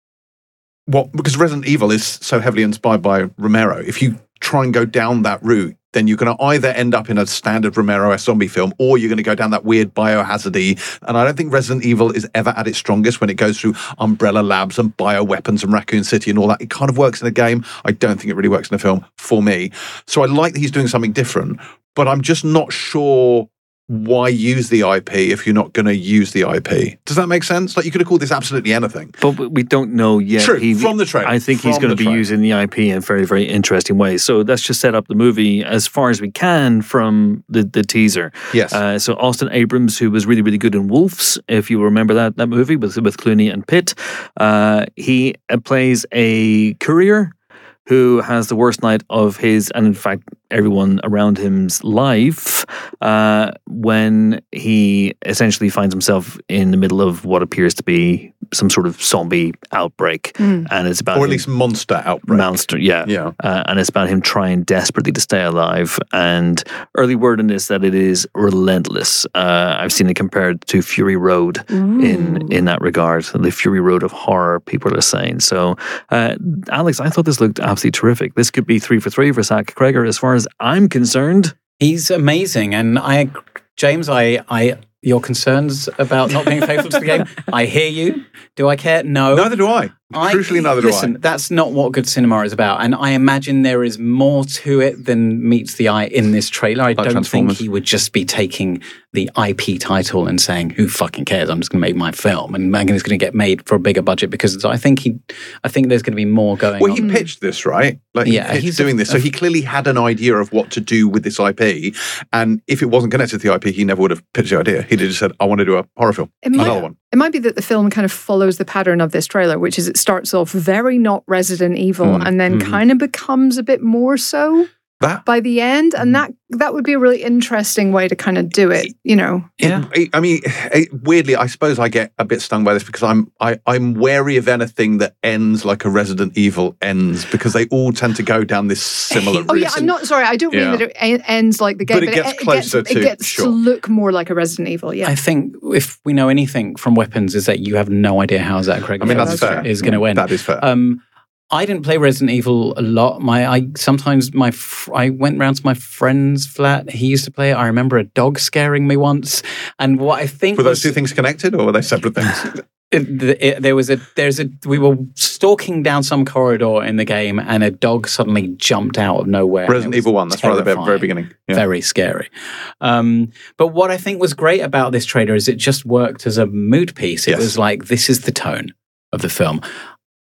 what, because Resident Evil is so heavily inspired by Romero, if you try and go down that route, then you're going to either end up in a standard Romero-esque zombie film, or you're going to go down that weird biohazard-y. And I don't think Resident Evil is ever at its strongest when it goes through Umbrella Labs and bioweapons and Raccoon City and all that. It kind of works in a game. I don't think it really works in a film for me. So I like that he's doing something different, but I'm just not sure why use the I P if you're not going to use the I P. Does that make sense? Like, you could have called this absolutely anything. But we don't know yet. True, from the trailer. I think he's From going to the be trailer. using the I P in very, very interesting ways. So let's just set up the movie as far as we can from the, the teaser. Yes. Uh, so Austin Abrams, who was really, really good in Wolves, if you remember that that movie with with Clooney and Pitt, uh, he uh, plays a courier who has the worst night of his, and in fact, everyone around him's life, uh, when he essentially finds himself in the middle of what appears to be some sort of zombie outbreak. Mm. And it's about Or at him- least monster outbreak. monster, yeah. Yeah. Uh, and it's about him trying desperately to stay alive. And early word on this that it is relentless. Uh, I've seen it compared to Fury Road in in that regard. The Fury Road of horror, people are saying. So, uh, Alex, I thought this looked absolutely terrific. This could be three for three for Zach Kreger, as far as I'm concerned. He's amazing, and I, James, I, I, your concerns about not being faithful to the game, I hear you. Do I care? No. Neither do I. I, Crucially, neither listen, do I. that's not what good cinema is about, and I imagine there is more to it than meets the eye in this trailer. I don't think Transformers. he would just be taking the I P title and saying, "Who fucking cares? I'm just going to make my film, and it's going to get made for a bigger budget." Because I think he, I think there's going to be more going Well, on. he pitched this, right? Like, he Yeah, pitched he's a- doing this. a- So he clearly had an idea of what to do with this I P. And if it wasn't connected to the I P, he never would have pitched the idea. He'd have just said, I want to do a horror film. It might, Another one. it might be that the film kind of follows the pattern of this trailer, which is it starts off very not Resident Evil Mm, and then mhm. kind of becomes a bit more so That by the end. And that that would be a really interesting way to kind of do it, you know. Yeah. I I mean, it, weirdly, I suppose I get a bit stung by this because I'm I, I'm wary of anything that ends like a Resident Evil ends, because they all tend to go down this similar Oh route. yeah, I'm not sorry. I don't Yeah. mean that it en- ends like the game, But it gets it, closer gets, to- it gets sure. to look more like a Resident Evil. Yeah, I think if we know anything from Weapons, is that you have no idea how Zach Kreger I mean, that's that's fair. is going to end. That is fair. Um, I didn't play Resident Evil a lot. My, I sometimes my fr- I went round to my friend's flat. He used to play it. I remember a dog scaring me once, and what I think were those was, two things connected, or were they separate things? it, it, there was a there's a we were stalking down some corridor in the game, and a dog suddenly jumped out of nowhere. and it Resident was Evil one. That's right at the very, very terrifying. beginning. Yeah. Very scary. Um, but what I think was great about this trailer is it just worked as a mood piece. It Yes. was like, this is the tone of the film.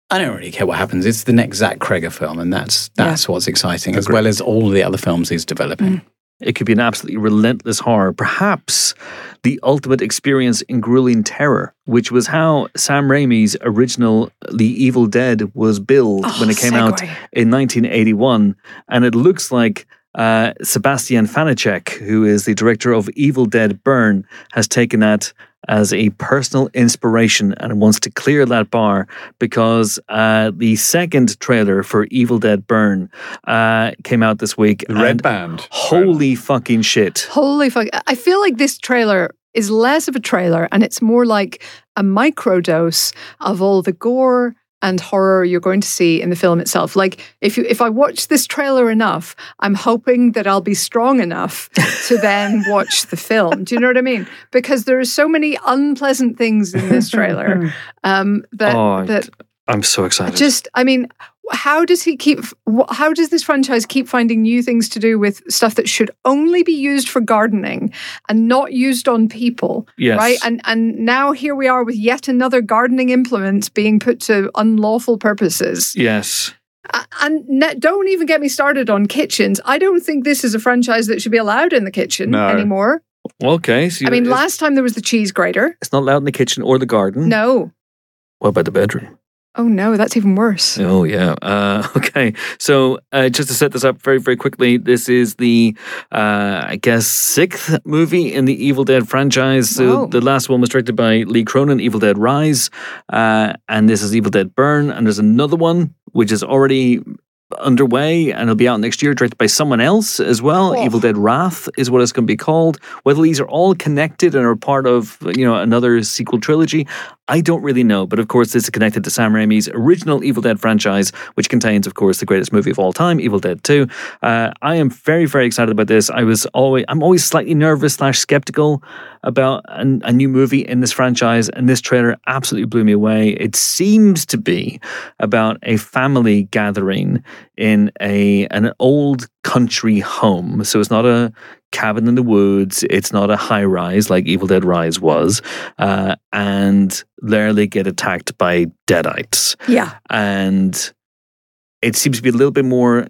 I don't really care what happens. It's the next Zach Cregger film, and that's that's yeah. what's exciting, as well as all the other films he's developing. Mm. It could be an absolutely relentless horror, perhaps the ultimate experience in grueling terror, which was how Sam Raimi's original The Evil Dead was billed oh, when it came segue. out in nineteen eighty-one. And it looks like uh, Sebastian Fanacek, who is the director of Evil Dead Burn, has taken that as a personal inspiration and wants to clear that bar, because uh, the second trailer for Evil Dead Burn uh, came out this week. The Red Band. Holy fucking shit. Holy fuck. I feel like this trailer is less of a trailer and it's more like a microdose of all the gore and horror you're going to see in the film itself. Like, if you if I watch this trailer enough, I'm hoping that I'll be strong enough to then watch the film. Do you know what I mean? Because there are so many unpleasant things in this trailer um, that oh, that I'm so excited. Just, I mean, how does he keep? How does this franchise keep finding new things to do with stuff that should only be used for gardening and not used on people? Yes. Right. And and now here we are with yet another gardening implement being put to unlawful purposes. Yes. And ne- don't even get me started on kitchens. I don't think this is a franchise that should be allowed in the kitchen no. anymore. Okay. So I mean, last time there was the cheese grater. It's not allowed in the kitchen or the garden. No. What about the bedroom? Oh no, that's even worse. Oh yeah. Uh, okay. So uh, just to set this up very, very quickly, this is the, uh, I guess, sixth movie in the Evil Dead franchise. So Whoa. The last one was directed by Lee Cronin, Evil Dead Rise, uh, and this is Evil Dead Burn. And there's another one which is already underway and it'll be out next year, directed by someone else as well. Oh. Evil Dead Wrath is what it's going to be called. Whether these are all connected and are part of, you know, another sequel trilogy, I don't really know. But of course, this is connected to Sam Raimi's original Evil Dead franchise, which contains, of course, the greatest movie of all time, Evil Dead two. Uh, I am very, very excited about this. I was always, I'm always slightly nervous slash skeptical about a, a new movie in this franchise, and this trailer absolutely blew me away. It seems to be about a family gathering in a an old country home. So it's not a cabin in the woods. It's not a high rise like Evil Dead Rise was. Uh, and there they get attacked by deadites. Yeah. And it seems to be a little bit more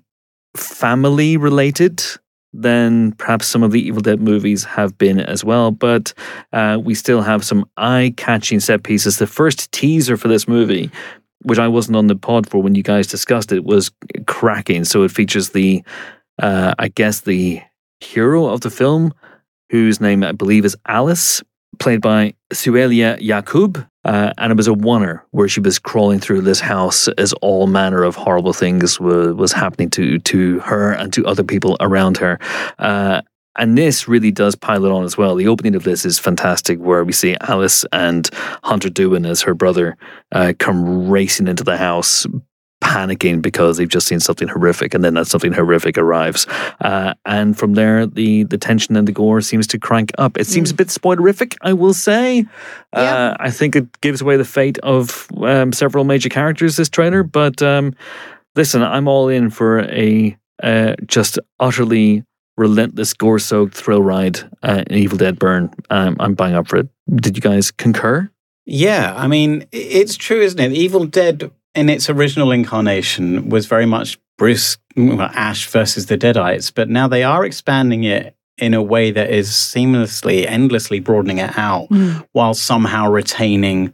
family related than perhaps some of the Evil Dead movies have been as well. But uh, we still have some eye-catching set pieces. The first teaser for this movie, which I wasn't on the pod for when you guys discussed it, was cracking. So it features the, uh, I guess, the hero of the film, whose name I believe is Alice, played by Suelia Yakub. Uh, and it was a oneer where she was crawling through this house as all manner of horrible things was, was happening to, to her and to other people around her. Uh, And this really does pile it on as well. The opening of this is fantastic, where we see Alice and Hunter Doohan as her brother uh, come racing into the house, panicking because they've just seen something horrific, and then that something horrific arrives. Uh, and from there, the the tension and the gore seems to crank up. It seems mm. a bit spoilerific, I will say. Yeah. Uh, I think it gives away the fate of um, several major characters, this trailer. But um, listen, I'm all in for a uh, just utterly relentless, gore-soaked thrill ride uh, in Evil Dead Burn. Um, I'm buying up for it. Did you guys concur? Yeah, I mean, it's true, isn't it? Evil Dead, in its original incarnation, was very much Bruce, well, Ash versus the Deadites, but now they are expanding it in a way that is seamlessly, endlessly broadening it out, mm. while somehow retaining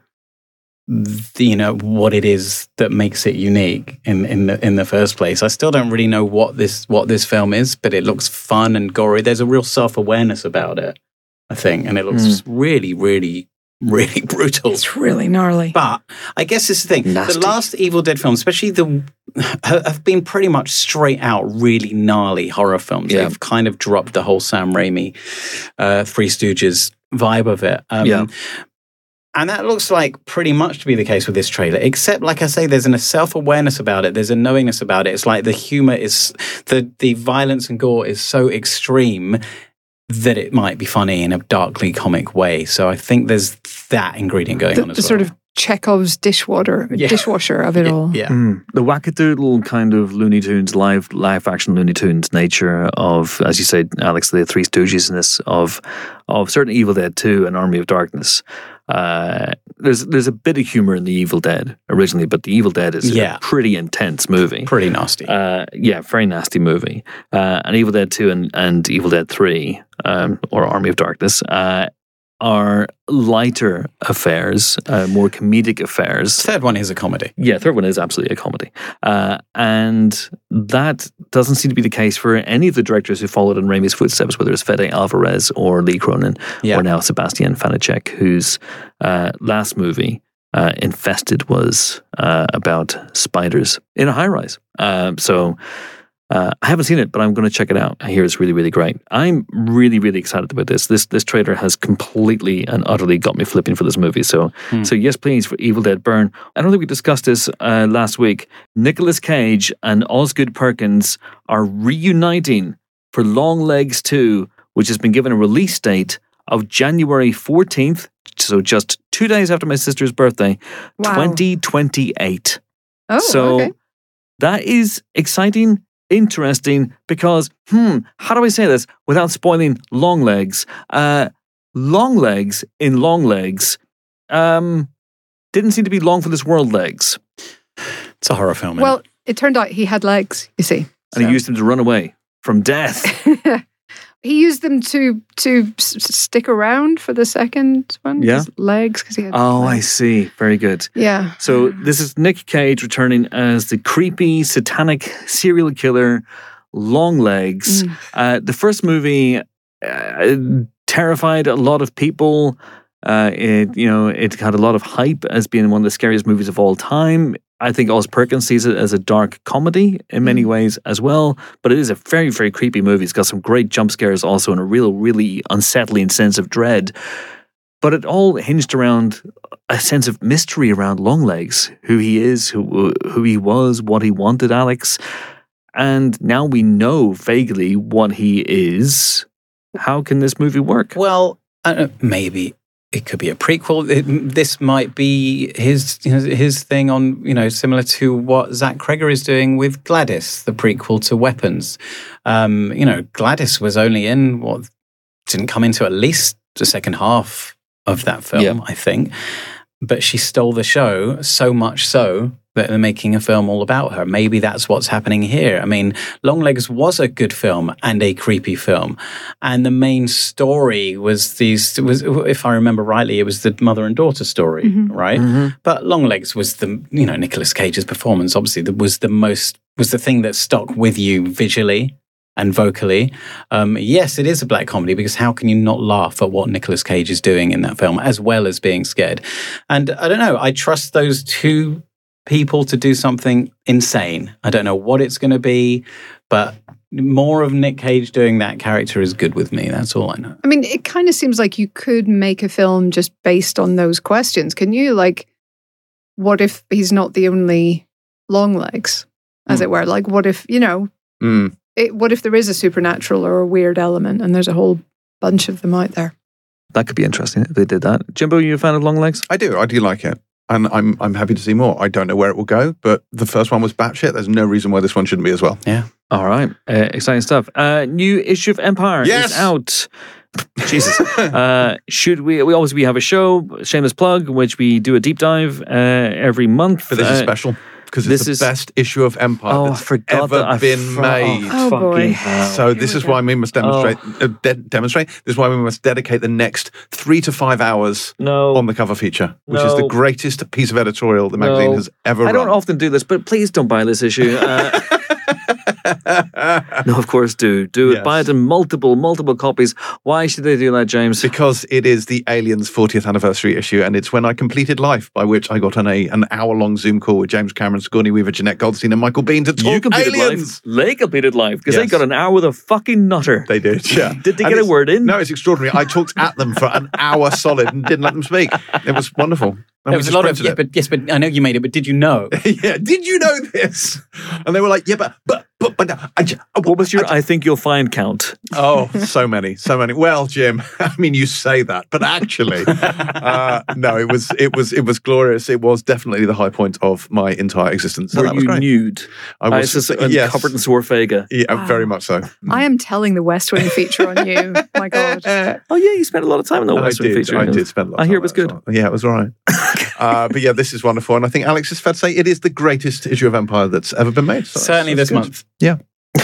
the, you know, what it is that makes it unique in in the in the first place. I still don't really know what this what this film is, but it looks fun and gory. There's a real self-awareness about it, I think, and it looks mm. really, really, really brutal. It's really gnarly. But I guess it's the thing. Nasty. The last Evil Dead films, especially the, have been pretty much straight out really gnarly horror films. Yeah. They've kind of dropped the whole Sam Raimi, uh, Three Stooges vibe of it. Um, yeah. And that looks like pretty much to be the case with this trailer, except, like I say, there's a self-awareness about it. There's a knowingness about it. It's like the humor is, the the violence and gore is so extreme that it might be funny in a darkly comic way. So I think there's that ingredient going the, on as the well. Sort of Chekhov's dishwater, yeah. dishwasher of it yeah, all. Yeah. Mm. The wackadoodle kind of Looney Tunes, live live action Looney Tunes nature of, as you said, Alex, the Three Stooges-ness of, of certain Evil Dead two and Army of Darkness. Uh, there's there's a bit of humor in The Evil Dead originally, but The Evil Dead is Yeah. a pretty intense movie. Pretty nasty. Uh, yeah, very nasty movie. Uh, and Evil Dead two and, and Evil Dead three, um, or Army of Darkness, uh, are lighter affairs, uh, more comedic affairs. Third one is a comedy. Yeah, third one is absolutely a comedy. Uh, and that doesn't seem to be the case for any of the directors who followed in Raimi's footsteps, whether it's Fede Alvarez or Lee Cronin, Yeah. or now Sebastian Fanacek, whose uh, last movie, uh, Infested, was uh, about spiders in a high-rise. Uh, so uh, I haven't seen it, but I'm going to check it out. I hear it's really, really great. I'm really, really excited about this. This this trailer has completely and utterly got me flipping for this movie. So, Hmm. so yes, please, for Evil Dead Burn. I don't think we discussed this uh, last week. Nicolas Cage and Osgood Perkins are reuniting for Long Legs two, which has been given a release date of January fourteenth, so just two days after my sister's birthday, Wow. twenty twenty-eight. Oh, So okay. that is exciting, interesting, because, hmm, how do I say this without spoiling Long Legs? Uh, long Legs in Long Legs um, didn't seem to be long for this world legs. It's a horror film. Well, it turned out he had legs, you see. And So- he used them to run away from death. He used them to to s- s- stick around for the second one. Yeah. His legs, because he had Oh, I legs. see. Very good. Yeah. So this is Nick Cage returning as the creepy, satanic serial killer Long Legs. Mm. Uh, the first movie uh, terrified a lot of people. Uh, it you know it had a lot of hype as being one of the scariest movies of all time. I think Oz Perkins sees it as a dark comedy in many ways as well, but it is a very, very creepy movie. It's got some great jump scares also and a real, really unsettling sense of dread. But it all hinged around a sense of mystery around Longlegs, who he is, who who he was, what he wanted, Alex. And now we know vaguely what he is. How can this movie work? Well, I don't know, maybe it could be a prequel. It, this might be his his thing on, you know, similar to what Zach Kreger is doing with Gladys, the prequel to Weapons. Um, you know, Gladys was only in what didn't come into at least the second half of that film, Yeah. I think. But she stole the show so much so that they're making a film all about her. Maybe that's what's happening here. I mean, Longlegs was a good film and a creepy film. And the main story was these, was, if I remember rightly, it was the mother and daughter story, right? Mm-hmm. But Longlegs was the, you know, Nicolas Cage's performance, obviously, that was the most, was the thing that stuck with you visually and vocally. Um, yes, it is a black comedy, because how can you not laugh at what Nicolas Cage is doing in that film, as well as being scared? And I don't know, I trust those two people to do something insane. I don't know what it's going to be, but more of Nick Cage doing that character is good with me. That's all I know. I mean, it kind of seems like you could make a film just based on those questions. Can you? Like, what if he's not the only long legs, as Hmm. it were? Like, what if, you know, Mm. it, what if there is a supernatural or a weird element and there's a whole bunch of them out there? That could be interesting if they did that. Jimbo, you a fan of Longlegs? I do. I do like it. And I'm I'm happy to see more. I don't know where it will go, but the first one was batshit. There's no reason why this one shouldn't be as well. Yeah. All right. Uh, exciting stuff. Uh, new issue of Empire Yes! is out. Jesus. Uh, should we? We always we have a show, shameless plug, which we do a deep dive uh, every month. But this is Uh, special because this it's the is- best issue of Empire Oh, I that's forgot ever that I been for- made. Oh, fucking boy. hell. So Here this we is go. why we must demonstrate. Uh, de- demonstrate. This is why we must dedicate the next three to five hours no. on the cover feature, which is No. the greatest piece of editorial the magazine No. has ever I run. don't often do this, but please don't buy this issue. Uh, no, of course do. Do it. Yes. Buy it in multiple, multiple copies. Why should they do that, James? Because it is the Aliens fortieth anniversary issue, and it's when I completed Life, by which I got on a an hour long Zoom call with James Cameron, Sigourney Weaver, Jeanette Goldstein, and Michael Bean to talk You completed aliens. life. They completed life because they Yes. got an hour with a fucking nutter. They did, yeah. Did they And get a it's- word in? No, it's extraordinary. I talked at them for an hour solid and didn't let them speak. It was wonderful. And There we was a just lot of, printed yeah, it. but yes, but I know you made it, but did you know? yeah, did you know this? And they were like, yeah, but, but, but, but, I, ju- I, What was your I, I think you'll find count? oh, so many, so many. Well, Jim, I mean, you say that, but actually, uh, no, it was, it was, it was glorious. It was definitely the high point of my entire existence. So Were that was you great. nude? I was, Isis and yes. covered in Swarfega. Yeah, very much so. I am telling the West Wing feature on you. My God. Oh yeah, you spent a lot of time in the I West Wing did. feature. I did spend a lot. I of hear time it was on that good. as well. Yeah, it was all right. Uh, but yeah, this is wonderful. And I think, Alex, it's fair to say it is the greatest issue of Empire that's ever been made. So Certainly that's, this that's month. Yeah.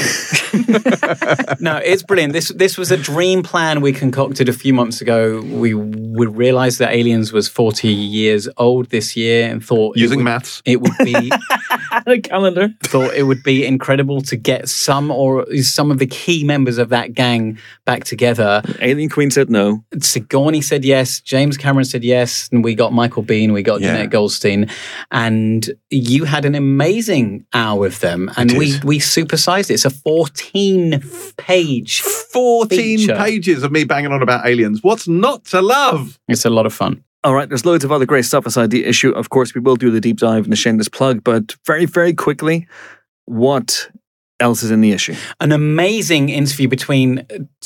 No, it's brilliant. This this was a dream plan we concocted a few months ago. We we realised that Aliens was forty years old this year and thought Using it would, maths. it would be The calendar. thought it would be incredible to get some or some of the key members of that gang back together. Alien Queen said no. Sigourney said yes, James Cameron said yes, and we got Michael Biehn, we got Yeah. Jeanette Goldstein, and you had an amazing hour with them, and It we is. we supersized it. It's a fourteen page fourteen feature. pages of me banging on about aliens. What's not to love? It's a lot of fun. All right, there's loads of other great stuff aside the issue. Of course, we will do the deep dive and the shameless plug, but very, very quickly, what else is in the issue? An amazing interview between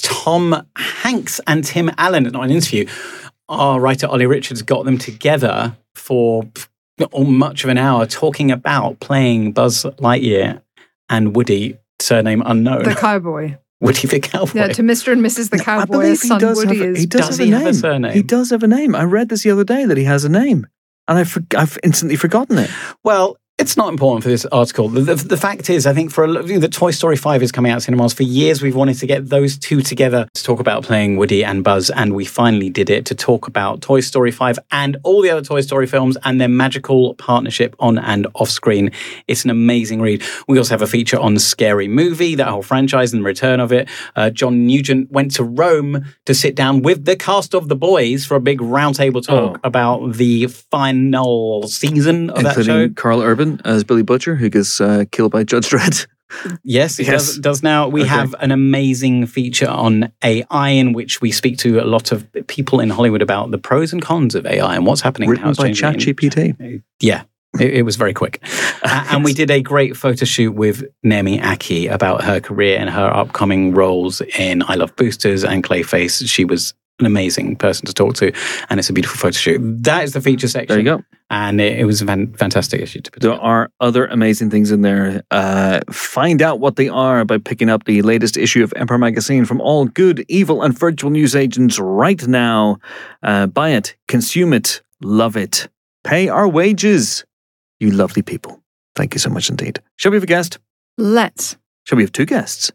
Tom Hanks and Tim Allen. Not an interview. Our writer Ollie Richards got them together for much of an hour talking about playing Buzz Lightyear and Woody, surname unknown. The cowboy. Woody the Cowboy. Yeah, to Mister and Missus the I Cowboy, believe his he son does Woody have, a- is. he does, Does have, he a have a name. surname? He does have a name. I read this the other day that he has a name, and I for, I've instantly forgotten it. Well, it's not important for this article. The, the, the fact is, I think for a, lot- the Toy Story five is coming out in cinemas. For years, we've wanted to get those two together to talk about playing Woody and Buzz, and we finally did it to talk about Toy Story five and all the other Toy Story films and their magical partnership on and off screen. It's an amazing read. We also have a feature on Scary Movie, that whole franchise and the return of it. Uh, John Nugent went to Rome to sit down with the cast of The Boys for a big roundtable talk Oh. about the final season of that show. Including Carl Urban as Billy Butcher, who gets uh, killed by Judge Dredd. Yes, it Yes. Does, does now. We Okay. have an amazing feature on A I in which we speak to a lot of people in Hollywood about the pros and cons of A I and what's happening. and how Written it's by changing. ChatGPT. Yeah, it, it was very quick. Uh, and we did a great photo shoot with Naomi Aki about her career and her upcoming roles in I Love Boosters and Clayface. She was an amazing person to talk to, and it's a beautiful photo shoot. That is the feature section. There you go. And it, it was a fan, fantastic issue to put There together. are other amazing things in there. Uh, find out what they are by picking up the latest issue of Empire Magazine from all good, evil, and virtual news agents right now. Uh, buy it, consume it, love it. Pay our wages, you lovely people. Thank you so much indeed. Shall we have a guest? Let's. Shall we have two guests?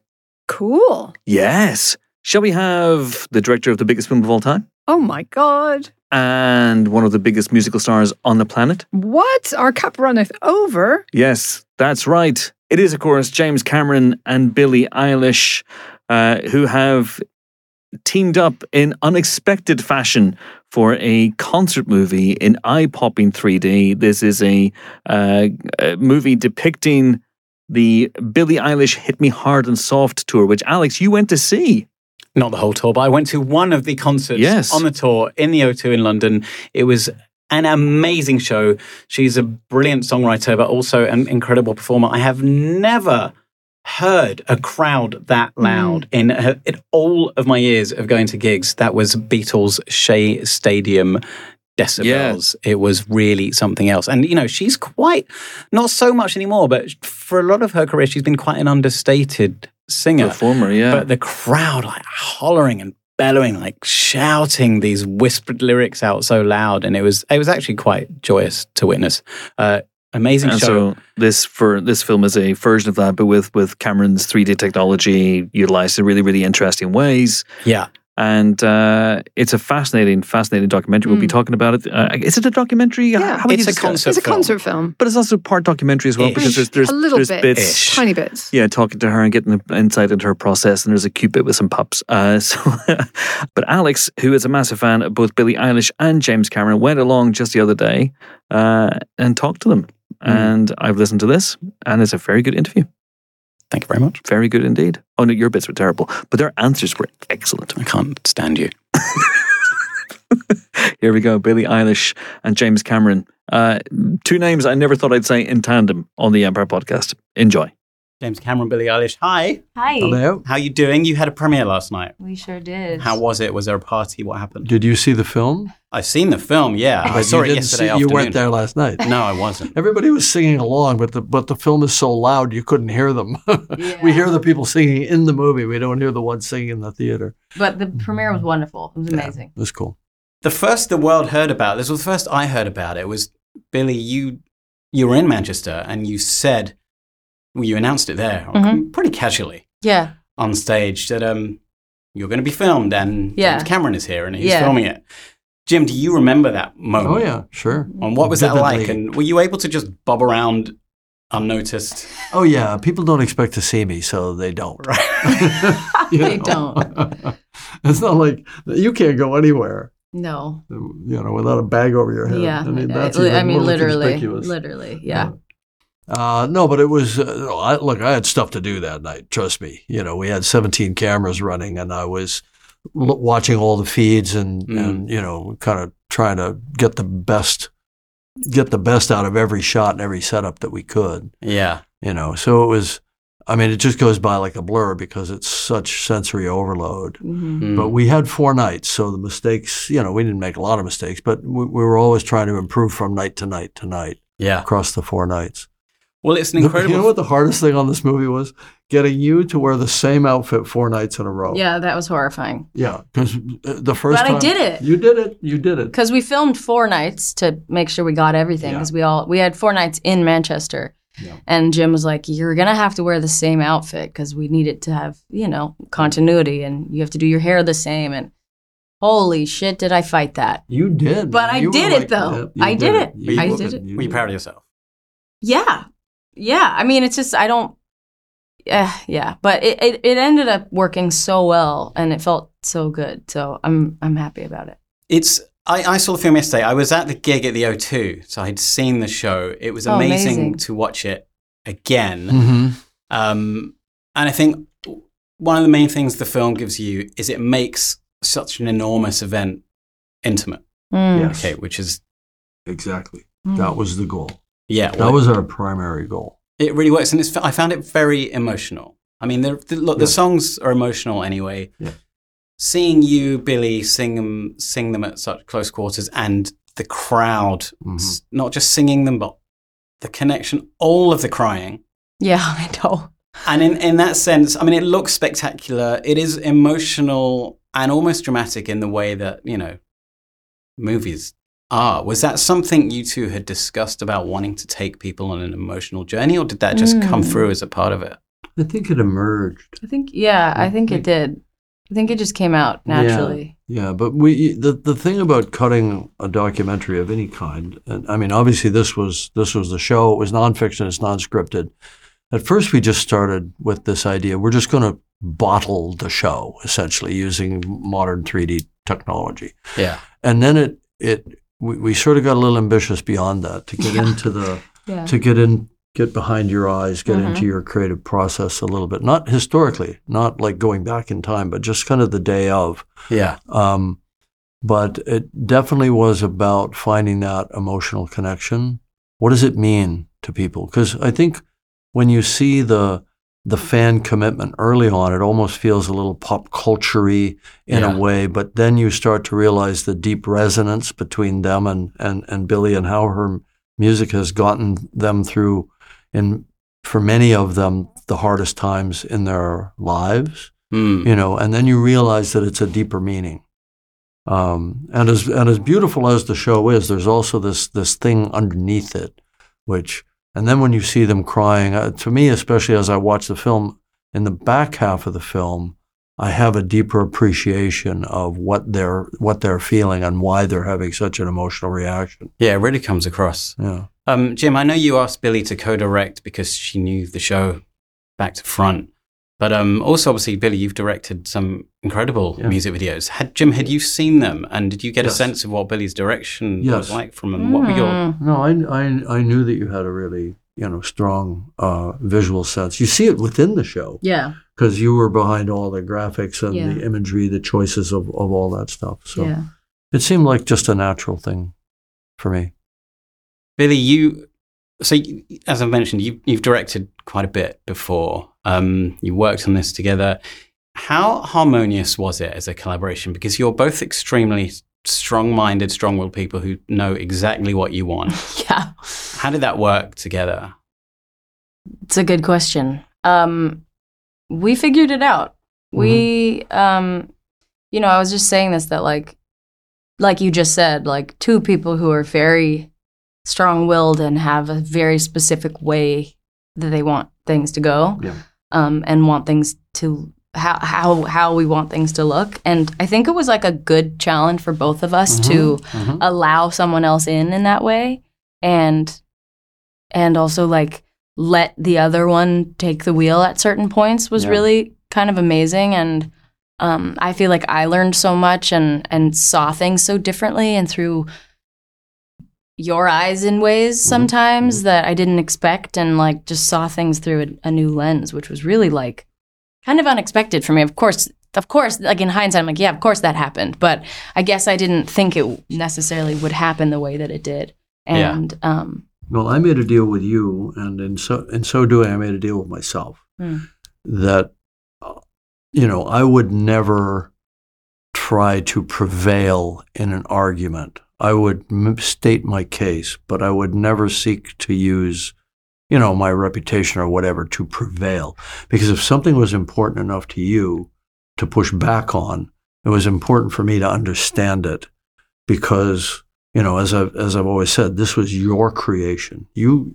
Cool. Yes. Shall we have the director of the biggest film of all time Oh my God. and one of the biggest musical stars on the planet? What? Our cup runneth over. Yes, that's right. It is, of course, James Cameron and Billie Eilish, uh, who have teamed up in unexpected fashion for a concert movie in eye-popping three D. This is a, uh, a movie depicting the Billie Eilish Hit Me Hard and Soft tour, which, Alex, you went to see. Not the whole tour, but I went to one of the concerts Yes. on the tour in the O two in London. It was an amazing show. She's a brilliant songwriter, but also an incredible performer. I have never heard a crowd that loud in, in all of my years of going to gigs. That was Beatles Shea Stadium decibels. It was really something else. And, you know, she's quite, not so much anymore, but for a lot of her career, she's been quite an understated singer. Performer, yeah. But the crowd, like hollering and bellowing, like shouting these whispered lyrics out so loud, and it was it was actually quite joyous to witness. Uh, amazing And show. so this for this film is a version of that, but with with Cameron's three D technology utilized in really really interesting ways. Yeah, And uh, it's a fascinating, fascinating documentary. We'll be talking about it. Uh, is it a documentary? Yeah. How would It's you a describe it? concert It's a film. concert film. But it's also part documentary as well Ish. because there's there's, a little there's bit. bits. Ish. Tiny bits. Yeah, talking to her and getting an insight into her process, and there's a cute bit with some pups. Uh, so, but Alex, who is a massive fan of both Billie Eilish and James Cameron, went along just the other day uh, and talked to them. Mm. And I've listened to this, and it's a very good interview. thank you very much. Very good indeed. Oh no, your bits were terrible, but their answers were excellent. I can't stand you. Here we go, Billie Eilish and James Cameron. Uh, two names I never thought I'd say in tandem on the Empire podcast. Enjoy. James Cameron, Billie Eilish. Hi. Hi. Hello. How you doing? You had a premiere last night. We sure did. How was it? Was there a party? What happened? Did you see the film? I've seen the film. Yeah, I But saw you it didn't yesterday see- afternoon. You weren't there last night. No, I wasn't. Everybody was singing along, but the but the film is so loud you couldn't hear them. We hear the people singing in the movie. We don't hear the ones singing in the theater. But the premiere was wonderful. It was Yeah, amazing. it was cool. the first the world heard about this was the first I heard about it was Billy. You you were in Manchester and you said, well, you announced it there Mhm. pretty casually Yeah. on stage that um you're going to be filmed and Yeah. James Cameron is here and he's Yeah. filming it. Jim, do you remember that moment? Oh yeah, sure. And what was that like? Vividly. And were you able to just bob around unnoticed? Oh yeah, people don't expect to see me, so they don't. Right. You They know? It's not like you can't go anywhere, No. you know, without a bag over your head. Yeah. I mean, that's I, even I mean, more literally. conspicuous. Literally. Yeah. Uh, no, but it was. Uh, I, look, I had stuff to do that night. Trust me. You know, we had seventeen cameras running, and I was l- watching all the feeds and, Mm. and you know, kind of trying to get the best, get the best out of every shot and every setup that we could. Yeah. You know, so it was. I mean, it just goes by like a blur because it's such sensory overload. hmm Mm. But we had four nights, so the mistakes. You know, we didn't make a lot of mistakes, but we, we were always trying to improve from night to night to night Yeah. across the four nights. Well, it's an The- incredible. You know what the hardest thing on this movie was? Getting you to wear the same outfit four nights in a row. Yeah, that was horrifying. Yeah, because the first But I time did it. You did it. You did it. Because we filmed four nights to make sure we got everything. Yeah. Because we all we had four nights in Manchester, Yeah. and Jim was like, "You're gonna have to wear the same outfit because we need it to have you know continuity, and you have to do your hair the same." And holy shit, did I fight that? You did. But man. I You were did it, like- though. yeah, you I did it. You I did did it. You Were you did proud of it. yourself? Yeah, yeah. I mean, it's just I don't. Uh, yeah, but it, it it ended up working so well, and it felt so good. So I'm I'm happy about it. It's. I, I saw the film yesterday. I was at the gig at the O two, so I'd seen the show. It was Oh, amazing, amazing. to watch it again. Mhm. Um, and I think one of the main things the film gives you is it makes such an enormous event intimate. Mm. Yes. Okay, which is Exactly. Mm. That was the goal. yeah, That well, was our primary goal. it really works, and it's. I found it very emotional. I mean, the, the, look, the Yes. songs are emotional anyway. Yeah. Seeing you, Billy, sing them, sing them at such close quarters, and the crowd, Mhm. s- not just singing them, but the connection, all of the crying. Yeah, I know. And in, in that sense, I mean, it looks spectacular. It is emotional and almost dramatic in the way that, you know, movies are. Was that something you two had discussed about wanting to take people on an emotional journey, or did that just come Mm. through as a part of it? I think it emerged. I think yeah, I think it did. I think it just came out naturally. Yeah, but we the the thing about cutting a documentary of any kind, and I mean, obviously this was this was the show. It was nonfiction. It's non-scripted. At first, we just started with this idea: we're just going to bottle the show, essentially using modern three D technology. Yeah. And then it it we, we sort of got a little ambitious beyond that to get into the Yeah. to get in get behind your eyes, get Mhm. into your creative process a little bit. Not historically, not like going back in time, but just kind of the day of. Yeah. Um, but it definitely was about finding that emotional connection. What does it mean to people? Because I think when you see the the fan commitment early on, it almost feels a little pop culture-y in Yeah. a way, but then you start to realize the deep resonance between them and, and, and Billy, and how her music has gotten them through, in for many of them, the hardest times in their lives. Mm. You know, and then you realize that it's a deeper meaning. Um, and as and as beautiful as the show is, there's also this this thing underneath it, which, and then when you see them crying, uh, to me, especially as I watch the film, in the back half of the film, I have a deeper appreciation of what they're what they're feeling and why they're having such an emotional reaction. Yeah, it really comes across. Yeah. Um, Jim, I know you asked Billy to co-direct because she knew the show back to front. But um, also, obviously, Billy, you've directed some incredible Yeah. music videos. Had Jim, had you seen them? And did you get Yes. a sense of what Billy's direction Yes. was like from them? What were your... Mm. No, I, I, I knew that you had a really, you know, strong uh, visual sense. You see it within the show Yeah. because you were behind all the graphics and Yeah. the imagery, the choices of, of all that stuff. So Yeah. it seemed like just a natural thing for me. Billy, you... So, you- as I mentioned, you, you've directed quite a bit before. Um, you worked on this together. How harmonious was it as a collaboration? Because you're both extremely strong-minded, strong-willed people who know exactly what you want. Yeah. How did that work together? It's a good question. Um, we figured it out. We, um, you know, I was just saying this that like like you just said, like two people who are very strong-willed and have a very specific way that they want things to go, Yeah. um, and want things to how how how we want things to look. And I think it was like a good challenge for both of us to Mhm. allow someone else in in that way, and and also like let the other one take the wheel at certain points was Yeah. really kind of amazing. And um, I feel like I learned so much and and saw things so differently and through your eyes in ways sometimes that I didn't expect, and like just saw things through a, a new lens, which was really like kind of unexpected for me. Of course, of course, like in hindsight, I'm like, yeah, of course that happened. But I guess I didn't think it necessarily would happen the way that it did. And um, Well, I made a deal with you, and in so in so doing, I made a deal with myself Mm. that uh, you know I would never try to prevail in an argument. I would m- state my case, but I would never seek to use, you know, my reputation or whatever to prevail. Because if something was important enough to you to push back on, it was important for me to understand it. Because, you know, as I've, as I've always said, this was your creation. You,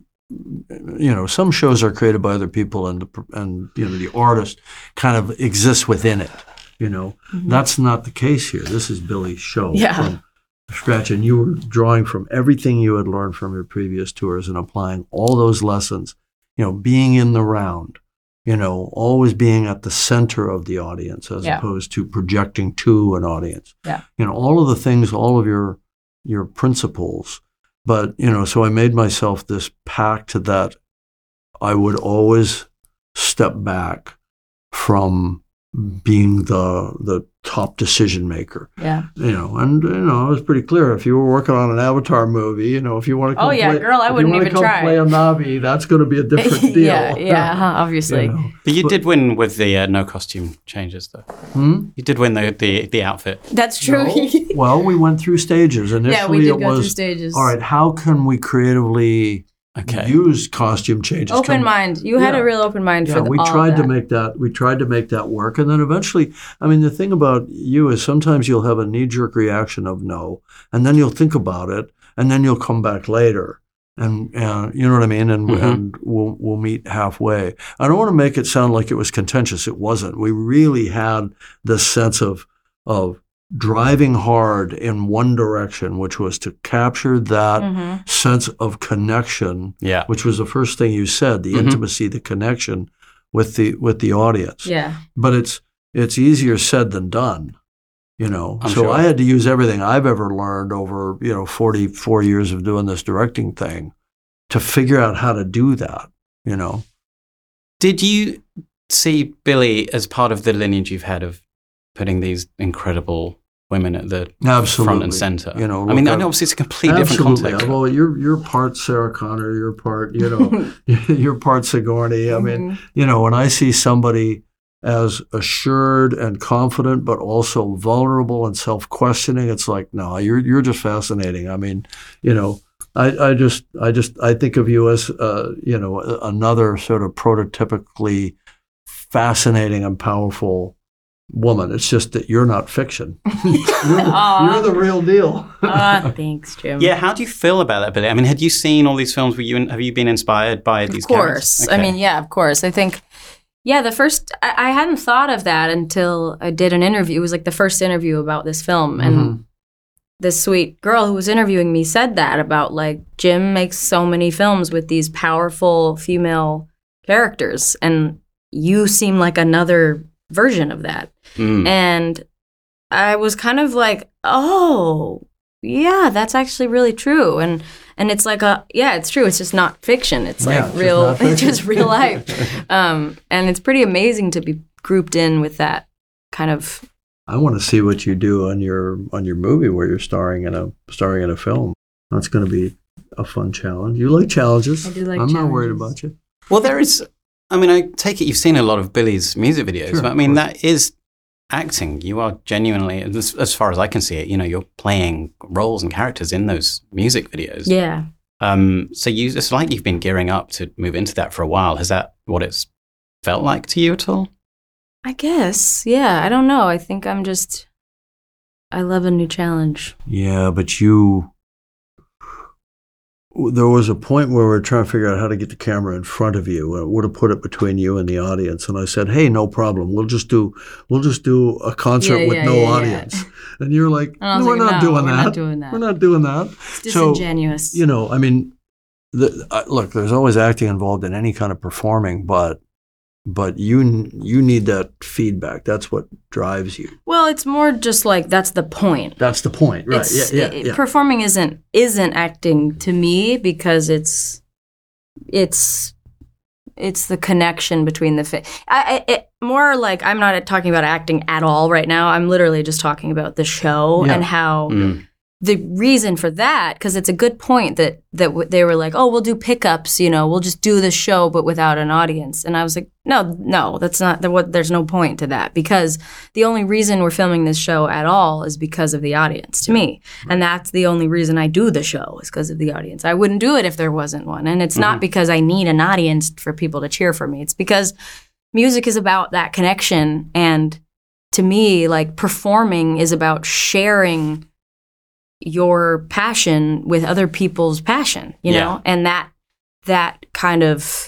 you know, some shows are created by other people, and the, and you know the artist kind of exists within it. You know, Mhm. that's not the case here. This is Billy's show Yeah. from scratch, and you were drawing from everything you had learned from your previous tours and applying all those lessons. You know, being in the round. You know, always being at the center of the audience as Yeah. opposed to projecting to an audience. Yeah. You know, all of the things, all of your your principles. But, you know, so I made myself this pact that I would always step back from being the the top decision maker. yeah. You know, and you know, it was pretty clear. If you were working on an Avatar movie, you know, if you want to come Oh, yeah, play, girl, I if wouldn't you wanna even come try. play a Navi, that's going to be a different deal. yeah, yeah, huh, obviously. You know. But you But- did win with the uh, no costume changes, though. Hmm? You did win the the, the outfit. That's true. No. Well, we went through stages. Initially, yeah, we did it go was through stages. all right. How can we creatively Okay. use costume changes? Open Come- mind. You had Yeah. a real open mind Yeah, for the, we all tried of to that. make that. We tried to make that work, and then eventually, I mean, the thing about you is sometimes you'll have a knee-jerk reaction of no, and then you'll think about it, and then you'll come back later, and uh, you know what I mean, and Mhm. and we'll we'll meet halfway. I don't want to make it sound like it was contentious. It wasn't. We really had this sense of of driving hard in one direction, which was to capture that Mhm. sense of connection, Yeah. which was the first thing you said, the Mhm. intimacy, the connection with the with the audience. Yeah. But it's it's easier said than done, you know. I'm so sure. I had to use everything I've ever learned over, you know, forty-four years of doing this directing thing to figure out how to do that, you know. Did you see Billy as part of the lineage you've had of putting these incredible women at the Absolutely. front and center? You know, I mean, look, I I've- know obviously it's a completely Absolutely. different context. Well, you're you're part Sarah Connor, you're part, you know, you're part Sigourney. I mean, Mhm. you know, when I see somebody as assured and confident, but also vulnerable and self-questioning, it's like, no, you're you're just fascinating. I mean, you know, I, I just I just I think of you as uh, you know, another sort of prototypically fascinating and powerful woman. It's just that you're not fiction. you're, the, Aw. you're the real deal. Ah, thanks, Jim. Yeah, how do you feel about that, Billy? I mean, had you seen all these films? Were you have you been inspired by these Of course. characters? I Okay. mean, yeah, of course. I think, yeah, the first, I, I hadn't thought of that until I did an interview. It was like the first interview about this film. And Mhm. this sweet girl who was interviewing me said that about like, Jim makes so many films with these powerful female characters. And you seem like another version of that. Mm. And I was kind of like, oh, yeah, that's actually really true. And and it's like a yeah, it's true. It's just not fiction. It's like Yeah, it's just real. not It's fiction. just real life. Um, and it's pretty amazing to be grouped in with that kind of. I want to see what you do on your on your movie where you're starring in a starring in a film. That's going to be a fun challenge. You like challenges? I do like I'm not worried challenges. about you. Well, there is. I mean, I take it you've seen a lot of Billy's music videos, Sure, but I mean, of that is acting. You are genuinely, as, as far as I can see it, you know, you're playing roles and characters in those music videos. Yeah. Um, so you, it's like you've been gearing up to move into that for a while. Has that what it's felt like to you at all? I guess. Yeah. I don't know. I think I'm just. I love a new challenge. Yeah, but you. There was a point where we were trying to figure out how to get the camera in front of you. It would have put it between you and the audience. And I said, "Hey, no problem. We'll just do we'll just do a concert Yeah, with yeah, no yeah, audience." yeah. And you're like, And I was no, "We're like, not no, doing we're that. not doing that. We're not doing that." It's So, disingenuous. you know, I mean, the, uh, look, there's always acting involved in any kind of performing, but but you you need that feedback. That's what drives you. Well, it's more just like that's the point. That's the point, right? It's, yeah, yeah, it- yeah. Performing isn't isn't acting to me because it's it's it's the connection between the fi- I, I it, more like I'm not talking about acting at all right now. I'm literally just talking about the show Yeah. and how Mm. the reason for that, because it's a good point that that w- they were like, oh, we'll do pickups, you know, we'll just do the show but without an audience. And I was like, no, no, that's not there. What there's no point to that because the only reason we're filming this show at all is because of the audience to me, and that's the only reason I do the show is because of the audience. I wouldn't do it if there wasn't one, and it's not because I need an audience for people to cheer for me. It's because music is about that connection, and to me, like performing is about sharing your passion with other people's passion, you Yeah. know, and that that kind of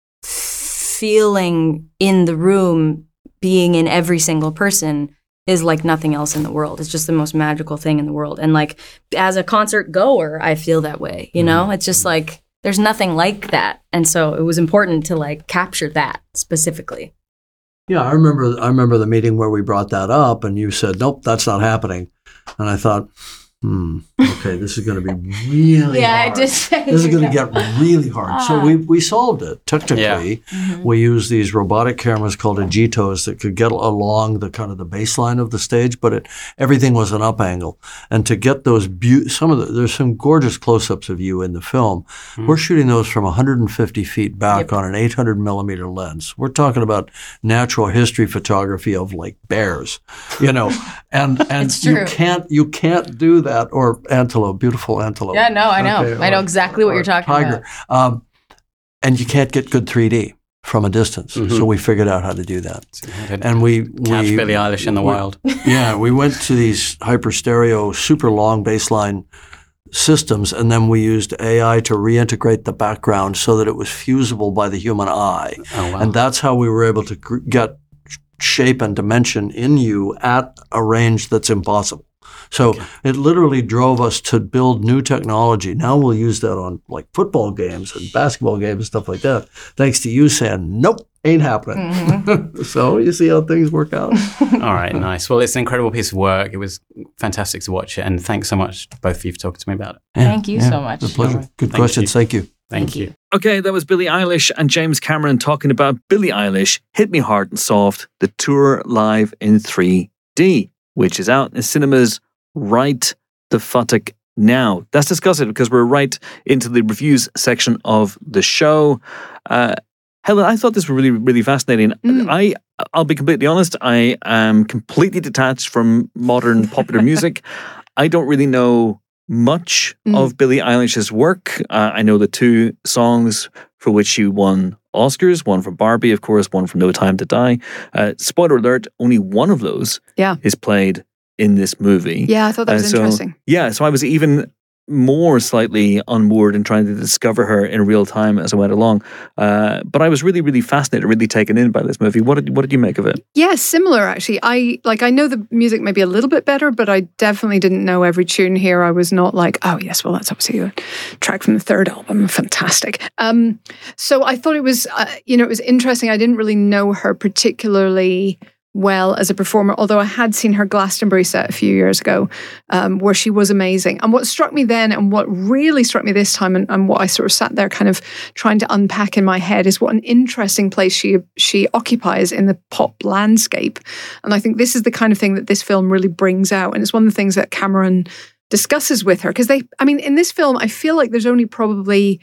feeling in the room, being in every single person, is like nothing else in the world. It's just the most magical thing in the world. And like as a concert goer, I feel that way, you know. It's just like there's nothing like that, and so it was important to like capture that specifically. Yeah, I remember. I remember the meeting where we brought that up, and you said, "Nope, that's not happening." And I thought, "Hmm, okay, this is going to be really Yeah, I hard. did say This is going to that. get really hard." So we we solved it technically. Mm-hmm. We used these robotic cameras called Agitos that could get along the kind of the baseline of the stage, but it everything was an up angle. And to get those beau- some of the there's some gorgeous close-ups of you in the film. We're shooting those from one hundred fifty feet back Yep. on an eight hundred millimeter lens. We're talking about natural history photography of like bears, you know, and and It's you true. can't you can't do that or antelope, beautiful antelope. Yeah, no, I know. Okay, I know or- exactly what or you're talking tiger. about. Um, and you can't get good three D from a distance. So we figured out how to do that. And we Catch we, Billie Eilish in the we- wild. Yeah, we went to these hyper stereo, super long baseline systems, and then we used A I to reintegrate the background so that it was fusible by the human eye. Oh, wow. And that's how we were able to gr- get shape and dimension in you at a range that's impossible. So it literally drove us to build new technology. Now we'll use that on like football games and basketball games and stuff like that. Thanks to you saying, nope, ain't happening. Mm-hmm. So you see how things work out. All right, nice. Well, it's an incredible piece of work. It was fantastic to watch it. And thanks so much, both of you, for talking to me about it. Thank you so much. It's a pleasure. Good Thank questions. you. Thank you. Thank, you. Okay, that was Billie Eilish and James Cameron talking about Billie Eilish, Hit Me Hard and Soft, the tour live in three D, which is out in cinemas right the futtock now. Let's discuss it because we're right into the reviews section of the show. Uh, Helen, I thought this was really, really fascinating. Mm. I, I'll be completely honest, I am completely detached from modern popular music. I don't really know much Mm. of Billie Eilish's work. Uh, I know the two songs for which she won Oscars, one from Barbie, of course, one from No Time to Die. Uh, spoiler alert, only one of those Yeah. is played in this movie. Yeah, I thought that Uh, was so- interesting. Yeah, so I was even more slightly unmoored in trying to discover her in real time as I went along. Uh, but I was really, really fascinated, really taken in by this movie. What did what did you make of it? Yeah, similar actually. I like I know the music maybe a little bit better, but I definitely didn't know every tune here. I was not like, oh yes, well that's obviously a track from the third album, fantastic. Um, so I thought it was, uh, you know, it was interesting. I didn't really know her particularly well as a performer, although I had seen her Glastonbury set a few years ago, um, where she was amazing. And what struck me then, and what really struck me this time, and, and what I sort of sat there kind of trying to unpack in my head, is what an interesting place she she occupies in the pop landscape. And I think this is the kind of thing that this film really brings out, and it's one of the things that Cameron discusses with her, because they, I mean, in this film, I feel like there's only probably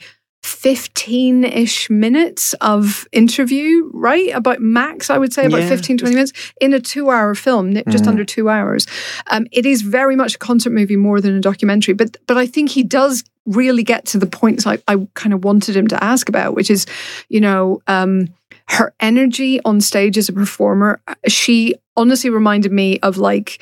fifteen-ish minutes of interview, right? About max, I would say, about Yeah, fifteen, twenty minutes in a two-hour film, just Mhm. under two hours. Um, it is very much a concert movie more than a documentary, but but I think he does really get to the points I, I kind of wanted him to ask about, which is, you know, um, her energy on stage as a performer. She honestly reminded me of like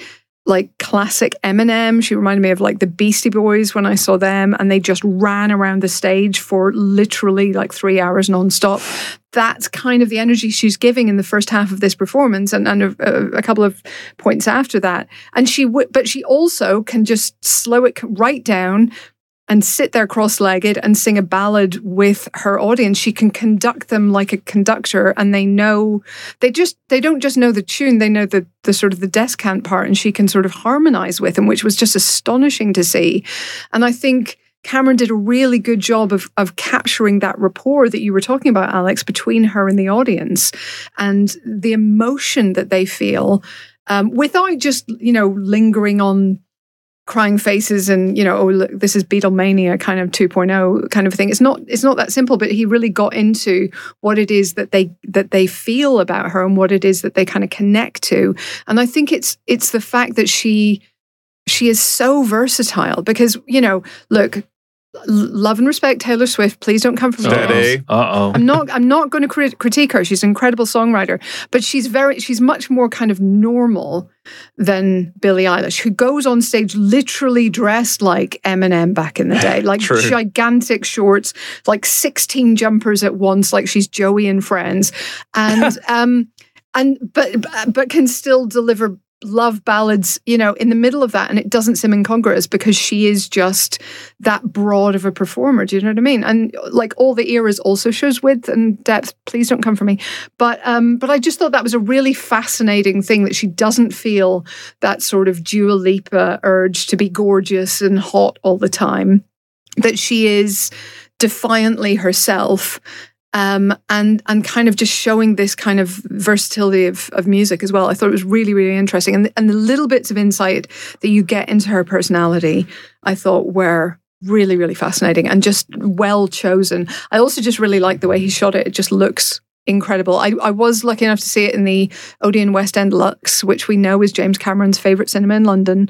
like classic Eminem. She reminded me of like the Beastie Boys when I saw them, and they just ran around the stage for literally like three hours nonstop. That's kind of the energy she's giving in the first half of this performance, and, and a, a couple of points after that. And she, w- but she also can just slow it right down and sit there cross-legged and sing a ballad with her audience. She can conduct them like a conductor, and they know, they just, they don't just know the tune, they know the, the sort of the descant part, and she can sort of harmonize with them, which was just astonishing to see. And I think Cameron did a really good job of, of capturing that rapport that you were talking about, Alex, between her and the audience, and the emotion that they feel, um, without just, you know, lingering on crying faces and, you know, oh, look, this is Beatlemania kind of two point oh kind of thing. It's not it's not that simple, but he really got into what it is that they that they feel about her and what it is that they kind of connect to. And I think it's it's the fact that she she is so versatile, because, you know, look, love and respect Taylor Swift. Please don't come for me. Steady. Uh-oh. I'm not. I'm not going to crit- critique her. She's an incredible songwriter, but she's very. She's much more kind of normal than Billie Eilish, who goes on stage literally dressed like Eminem back in the day, like True. gigantic shorts, like sixteen jumpers at once, like she's Joey and Friends, and um, and but but can still deliver love ballads, you know, in the middle of that, and it doesn't seem incongruous because she is just that broad of a performer. Do you know what I mean? And like All the Eras also shows width and depth. Please don't come for me. But um, but I just thought that was a really fascinating thing, that she doesn't feel that sort of Dua Lipa urge to be gorgeous and hot all the time. That she is defiantly herself. Um, and and kind of just showing this kind of versatility of, of music as well. I thought it was really, really interesting. And the, and the little bits of insight that you get into her personality, I thought were really, really fascinating and just well chosen. I also just really like the way he shot it. It just looks incredible. I, I was lucky enough to see it in the Odeon West End Lux, which we know is James Cameron's favourite cinema in London.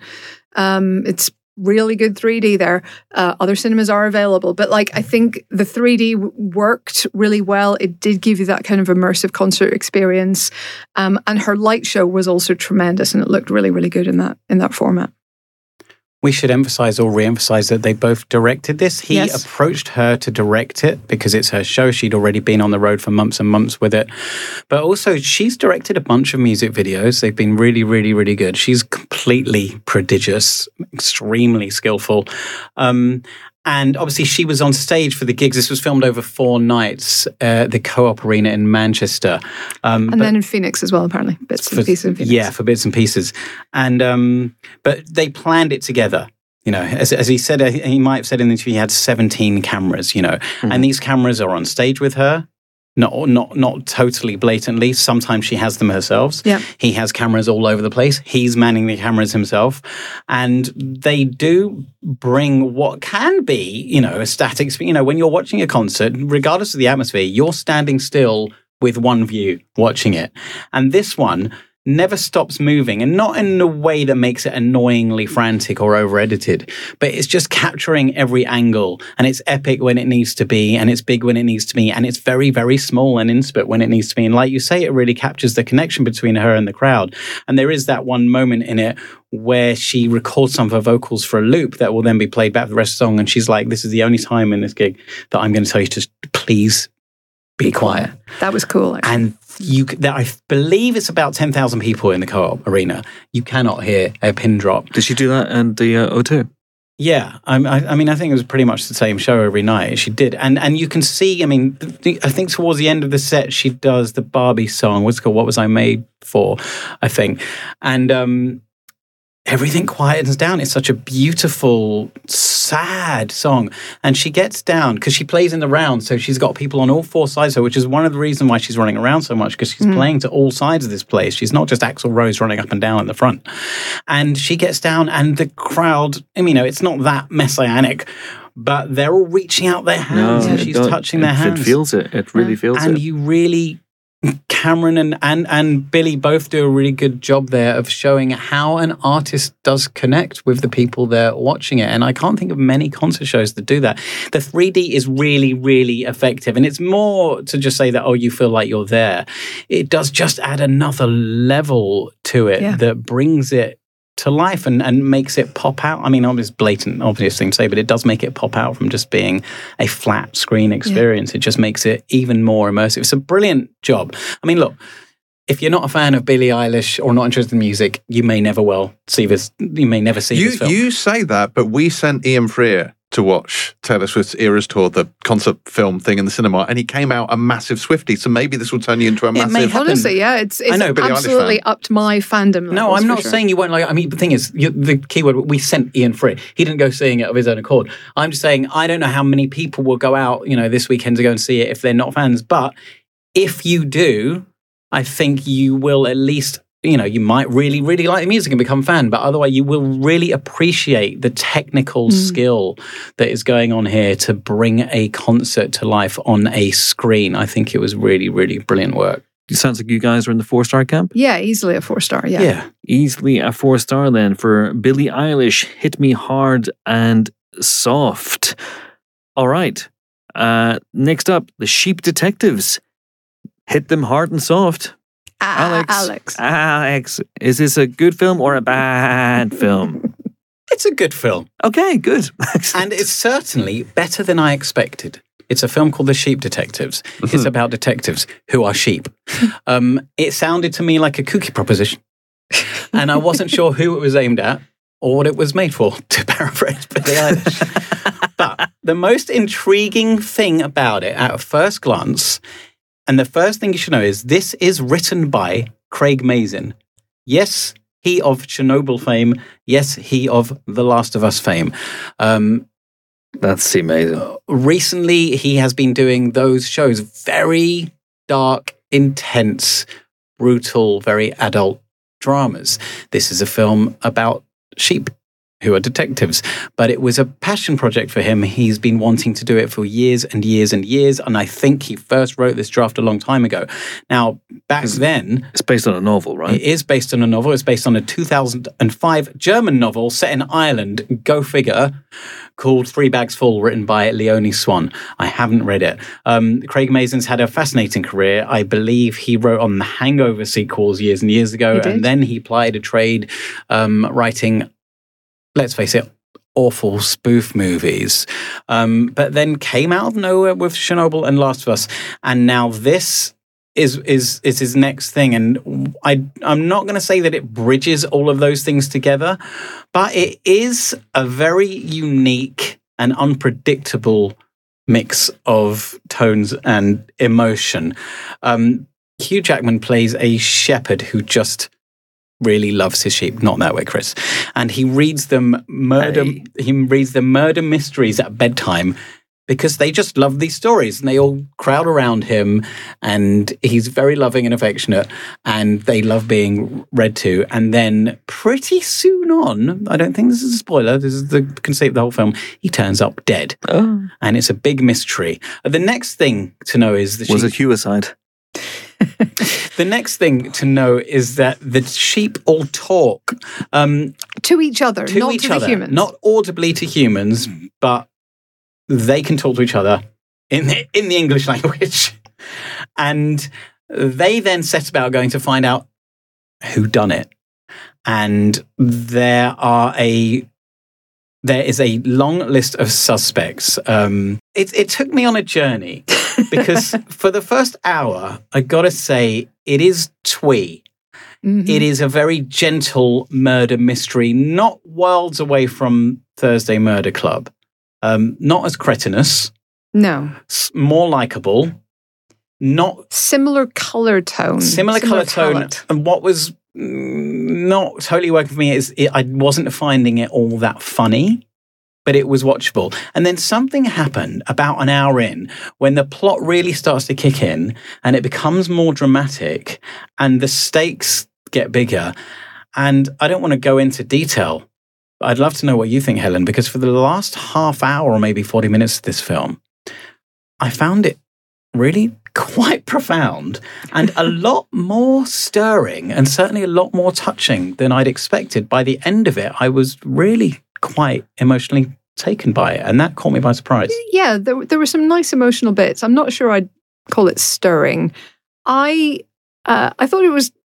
Um, it's really good three D there. Uh, other cinemas are available, but like I think the three D w- worked really well. It did give you that kind of immersive concert experience, um, and her light show was also tremendous, and it looked really, really good in that in that format. We should emphasize or re-emphasize that they both directed this. He Yes. approached her to direct it because it's her show. She'd already been on the road for months and months with it. But also, she's directed a bunch of music videos. They've been really, really, really good. She's completely prodigious, extremely skillful. Um, and obviously, she was on stage for the gigs. This was filmed over four nights at uh, the Co-op Arena in Manchester. Um, And but- then in Phoenix as well, apparently. Bits for, and pieces in Phoenix. Yeah, for bits and pieces. And um, but they planned it together. You know, as, as he said, uh, he might have said in the interview, he had seventeen cameras. You know, Mm-hmm. and these cameras are on stage with her. Not, not, not totally blatantly. Sometimes she has them herself. Yeah. He has cameras all over the place. He's manning the cameras himself, and they do bring what can be, you know, a static. You know, when you're watching a concert, regardless of the atmosphere, you're standing still with one view watching it, and this one never stops moving, and not in a way that makes it annoyingly frantic or over-edited, but it's just capturing every angle, and it's epic when it needs to be, and it's big when it needs to be, and it's very, very small and intimate when it needs to be. And like you say, it really captures the connection between her and the crowd. And there is that one moment in it where she records some of her vocals for a loop that will then be played back for the rest of the song, and she's like, this is the only time in this gig that I'm going to tell you to please be quiet. That was cool, actually. And you, that I believe it's about ten thousand people in the Co-op Arena. You cannot hear a pin drop. Did she do that and the uh, O two? Yeah, I, I, I mean, I think it was pretty much the same show every night. She did, and and you can see. I mean, the, I think towards the end of the set, she does the Barbie song. What's it called? What Was I Made For? I think, and um, everything quietens down. It's such a beautiful, sad song. And she gets down because she plays in the round. So she's got people on all four sides of her, which is one of the reasons why she's running around so much, because she's mm. playing to all sides of this place. She's not just Axl Rose running up and down in the front. And she gets down, and the crowd, I mean, you know, it's not that messianic, but they're all reaching out their hands No, and she's don't- touching it, their hands. It feels it. It really feels and it. you really... Cameron and, and, and Billy both do a really good job there of showing how an artist does connect with the people they're watching it. And I can't think of many concert shows that do that. The three D is really, really effective. And it's more to just say that, oh, you feel like you're there. It does just add another level to it Yeah. that brings it to life and, and makes it pop out. I mean, obviously, blatant, obvious thing to say, but it does make it pop out from just being a flat screen experience. Yeah. It just makes it even more immersive. It's a brilliant job. I mean, look, if you're not a fan of Billie Eilish or not interested in music, you may never well see this. You may never see you, this film. You say that, but we sent Ian Freer to watch Taylor Swift's Eras Tour, the concert film thing in the cinema, and he came out a massive Swiftie. So maybe this will turn you into a it massive. May happen. Honestly, yeah, it's it's I know, absolutely upped my fandom. No, I'm not sure. saying you won't like it. I mean, the thing is, you, the key word, we sent Ian Freer. He didn't go seeing it of his own accord. I'm just saying, I don't know how many people will go out, you know, this weekend to go and see it if they're not fans. But if you do, I think you will at least, you know, you might really, really like the music and become a fan, but otherwise you will really appreciate the technical mm. skill that is going on here to bring a concert to life on a screen. I think it was really, really brilliant work. It sounds like you guys are in the four-star camp. Yeah, easily a four-star, yeah. Yeah. Easily a four-star then for Billie Eilish, Hit Me Hard and Soft. All right. Uh, next up, The Sheep Detectives. Hit them hard and soft. Ah, Alex, Alex. Alex, is this a good film or a bad film? It's a good film. Okay, good. And it's certainly better than I expected. It's a film called The Sheep Detectives. It's about detectives who are sheep. Um, it sounded to me like a kooky proposition. And I wasn't sure who it was aimed at or what it was made for, to paraphrase Billie Eilish. But the most intriguing thing about it at first glance, and the first thing you should know is this is written by Craig Mazin. Yes, he of Chernobyl fame. Yes, he of The Last of Us fame. Um, That's amazing. Recently, he has been doing those shows, very dark, intense, brutal, very adult dramas. This is a film about sheep who are detectives, but it was a passion project for him. He's been wanting to do it for years and years and years, and I think he first wrote this draft a long time ago. Now, back it's, then... It's based on a novel, right? It is based on a novel. It's based on a two thousand five German novel set in Ireland, go figure, called Three Bags Full, written by Leonie Swan. I haven't read it. Um, Craig Mazin's had a fascinating career. I believe he wrote on the Hangover sequels years and years ago, and then he plied a trade um, writing... let's face it, awful spoof movies. Um, but then came out of nowhere with Chernobyl and Last of Us. And now this is is is his next thing. And I, I'm not going to say that it bridges all of those things together, but it is a very unique and unpredictable mix of tones and emotion. Um, Hugh Jackman plays a shepherd who just... really loves his sheep. Not that way, Chris. And he reads them murder. Hey. He reads them murder mysteries at bedtime because they just love these stories, and they all crowd around him. And he's very loving and affectionate, and they love being read to. And then, pretty soon on, I don't think this is a spoiler. This is the conceit of the whole film. He turns up dead, oh. and it's a big mystery. The next thing to know is the was sheep- it Huicide? The next thing to know is that the sheep all talk um, to each other, to not each to other, the humans. not audibly to humans, but they can talk to each other in the, in the English language, and they then set about going to find out who done it. And there are a there is a long list of suspects. Um, it, it took me on a journey. Because for the first hour, I gotta say, it is twee. Mm-hmm. It is a very gentle murder mystery, not worlds away from Thursday Murder Club. Um, not as cretinous. No. More likable. Not similar color tone. Similar, similar color palette. tone. And what was not totally working for me is it, I wasn't finding it all that funny. But it was watchable. And then something happened about an hour in when the plot really starts to kick in and it becomes more dramatic and the stakes get bigger. And I don't want to go into detail, but I'd love to know what you think, Helen, because for the last half hour or maybe forty minutes of this film, I found it really quite profound and a lot more stirring and certainly a lot more touching than I'd expected. By the end of it, I was really quite emotionally taken by it, and that caught me by surprise. Yeah, there, there were some nice emotional bits. I'm not sure I'd call it stirring. I uh, I thought it was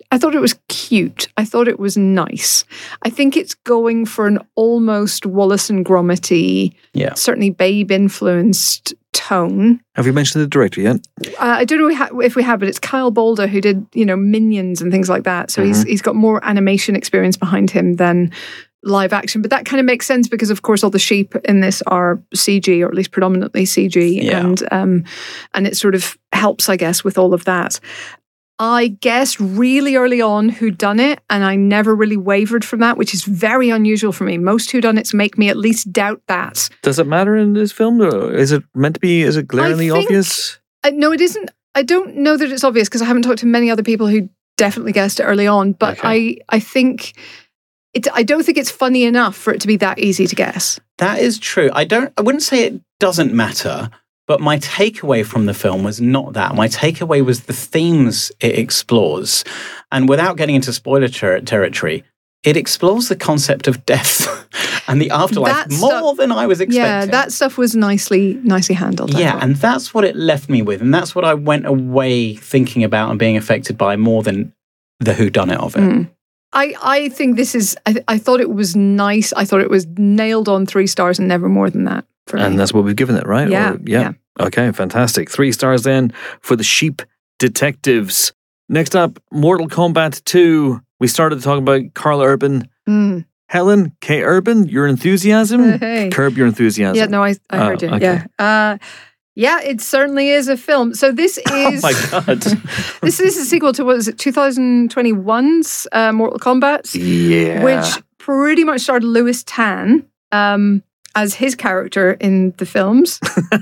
I thought it was cute. I thought it was nice. I think it's going for an almost Wallace and Gromit-y, Yeah. certainly Babe-influenced tone. Have you mentioned the director yet? Uh, I don't know if we have, but it's Kyle Balder who did, you know, Minions and things like that. So mm-hmm. he's he's got more animation experience behind him than live action. But that kind of makes sense because, of course, all the sheep in this are C G, or at least predominantly C G, Yeah. and um, and it sort of helps, I guess, with all of that. I guessed really early on whodunit, and I never really wavered from that, which is very unusual for me. Most whodunits make me at least doubt that. Does it matter in this film? Or is it meant to be? Is it glaringly I think- obvious? Uh, no, it isn't. I don't know that it's obvious because I haven't talked to many other people who definitely guessed it early on. But Okay. I, I think it. I don't think it's funny enough for it to be that easy to guess. That is true. I don't. I wouldn't say it doesn't matter, but my takeaway from the film was not that. My takeaway was the themes it explores, and without getting into spoiler ter- territory, it explores the concept of death and the afterlife That more stuff- than I was expecting. Yeah, that stuff was nicely, nicely handled. I Yeah, thought. and that's what it left me with, and that's what I went away thinking about and being affected by more than the whodunit of it. Mm. I, I think this is. I, I thought it was nice. I thought it was nailed on three stars and never more than that. For And me. that's what we've given it, right? Yeah, Or- yeah. Okay, fantastic. Three stars then for the Sheep Detectives. Next up, Mortal Kombat two. We started talking about Karl Urban. Mm. Helen K. Urban, your enthusiasm? Hey. Curb your enthusiasm. Yeah, no, I, I Oh, heard you. okay. Yeah. Uh, yeah, it certainly is a film. So this is. Oh my God. this is a sequel to, what is it, twenty twenty-one's uh, Mortal Kombat? Yeah. Which pretty much starred Louis Tan um, as his character in the films.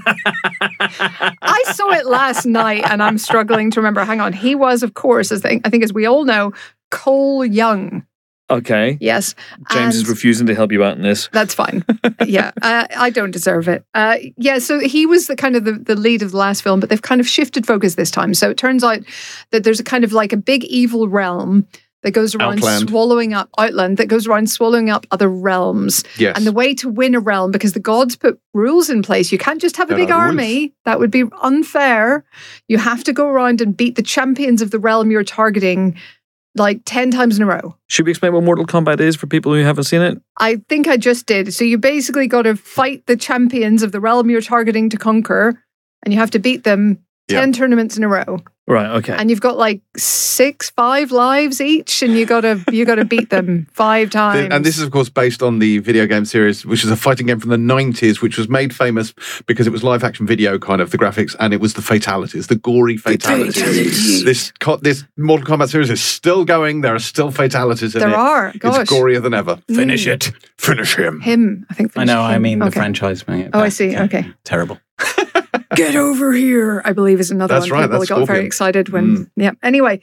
I saw it last night and I'm struggling to remember. Hang on. He was, of course, as I think as we all know, Cole Young. Okay. Yes. James is And- refusing to help you out in this. That's fine. Yeah, uh, I don't deserve it. Uh, yeah, so he was the kind of the, the lead of the last film, but they've kind of shifted focus this time. So it turns out that there's a kind of like a big evil realm that goes around Outland. swallowing up Outland that goes around swallowing up other realms. Yes. And the way to win a realm, because the gods put rules in place, you can't just have a There big are rules. army. That would be unfair. You have to go around and beat the champions of the realm you're targeting like ten times in a row. Should we explain what Mortal Kombat is for people who haven't seen it? I think I just did. So you basically got to fight the champions of the realm you're targeting to conquer, and you have to beat them Yeah. ten tournaments in a row. Right, okay. And you've got like six, five lives each, and you gotta you gotta beat them five times. And this is, of course, based on the video game series, which is a fighting game from the nineties, which was made famous because it was live action video, kind of the graphics, and it was the fatalities, the gory fatalities. fatalities. This co- this Mortal Kombat series is still going. There are still fatalities in there it. are. Gosh. It's gorier than ever. Finish it. Finish him. Him, I think. I know, I him. mean the Okay. franchise. Bring it Oh, I back. see. Yeah. Okay. Terrible. Get over here, I believe, is another That's one. right, People that's got very Scorpion. excited when, yeah. Anyway,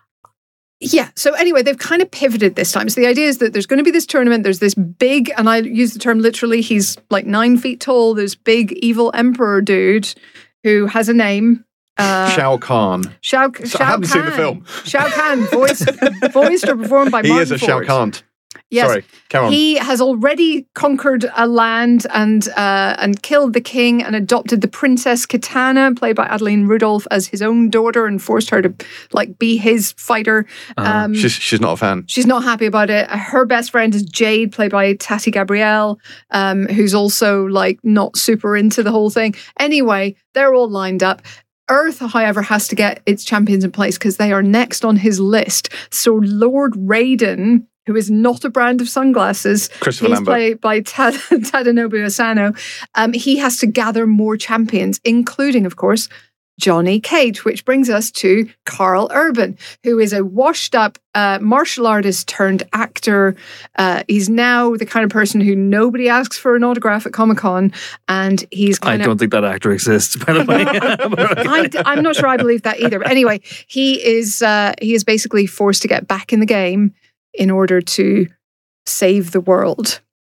yeah. So anyway, they've kind of pivoted this time. So the idea is that there's going to be this tournament. There's this big, and I use the term literally, he's like nine feet tall. This big evil emperor dude who has a name. Uh, Shao Kahn. Shao, So Shao I haven't Kahn. seen the film. Shao Kahn, voiced, voiced or performed by He Martin is a Shao Ford. Kahn. Yes. Sorry, carry on. He has already conquered a land and uh, and killed the king and adopted the Princess Kitana, played by Adeline Rudolph, as his own daughter and forced her to like be his fighter. Um, she's, she's not a fan. She's not happy about it. Her best friend is Jade, played by Tati Gabrielle, um, who's also like not super into the whole thing. Anyway, they're all lined up. Earth, however, has to get its champions in place because they are next on his list. So Lord Raiden, who is not a brand of sunglasses, Christopher he's Lambert. played by Tad- Tadanobu Asano, um, he has to gather more champions, including, of course, Johnny Cage, which brings us to Karl Urban, who is a washed-up uh, martial artist turned actor. Uh, he's now the kind of person who nobody asks for an autograph at Comic-Con, and he's I kind of... don't think that actor exists, by the way. I, am not sure I believe that either. But anyway, he is uh, he is basically forced to get back in the game in order to save the world.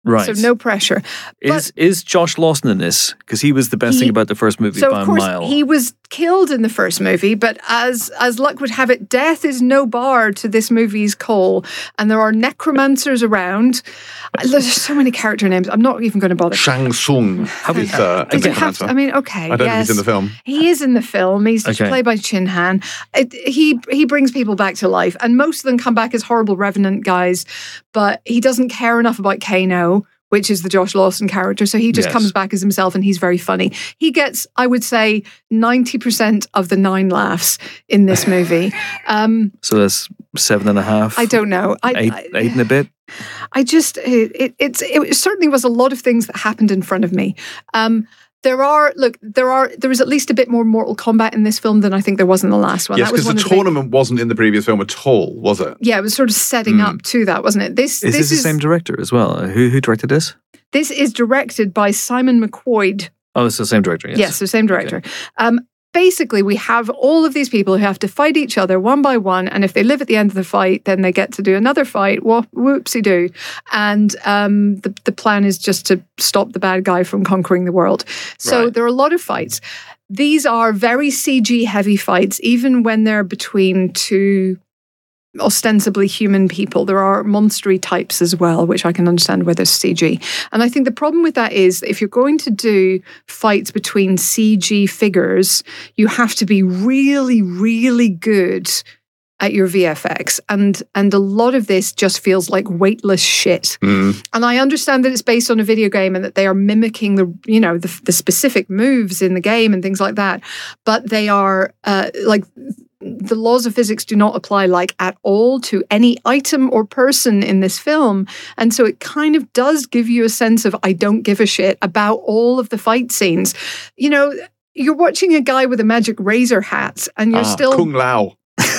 Right. So no pressure. Is is Josh Lawson in this? Because he was the best He- thing about the first movie So by of course a mile. he was killed in the first movie, but as as luck would have it, death is no bar to this movie's call, and there are necromancers around. There's so many character names. I'm not even going to bother. Shang Tsung. we- is, uh, Did a you have to, necromancer. I mean, okay. I don't yes. think he's in the film. He is in the film. He's Okay. played by Chin Han. It, he he brings people back to life, and most of them come back as horrible revenant guys. But he doesn't care enough about Kano, which is the Josh Lawson character. So he just Yes. comes back as himself, and he's very funny. He gets, I would say, ninety percent of the nine laughs in this movie. Um, so that's seven and a half. I don't know. I, Eight, I, eight and a bit. I just it, it it's it certainly was a lot of things that happened in front of me. Um, there are look there are there is at least a bit more Mortal Kombat in this film than I think there was in the last one. Yes, That was because one the of big- tournament wasn't in the previous film at all, was it? yeah, it was sort of setting Mm. up to that, wasn't it? This Is this this the is same director as well? Uh, Who who directed this? this is directed by Simon McQuoid. Oh, it's the same director. Yes. Yes, the same director. Um, basically, we have all of these people who have to fight each other one by one, and if they live at the end of the fight, then they get to do another fight. Well, whoopsie doo! And um, the the plan is just to stop the bad guy from conquering the world. So Right. there are a lot of fights. These are very C G heavy fights, even when they're between two ostensibly human people. There are monstery types as well, which I can understand where there's C G. And I think the problem with that is if you're going to do fights between C G figures, you have to be really, really good at your V F X. And and a lot of this just feels like weightless shit. Mm. And I understand that it's based on a video game and that they are mimicking the, you know, the, the specific moves in the game and things like that. But they are uh, like the laws of physics do not apply like at all to any item or person in this film. And so it kind of does give you a sense of I don't give a shit about all of the fight scenes. You know, you're watching a guy with a magic razor hat and you're Ah, still Kung Lao.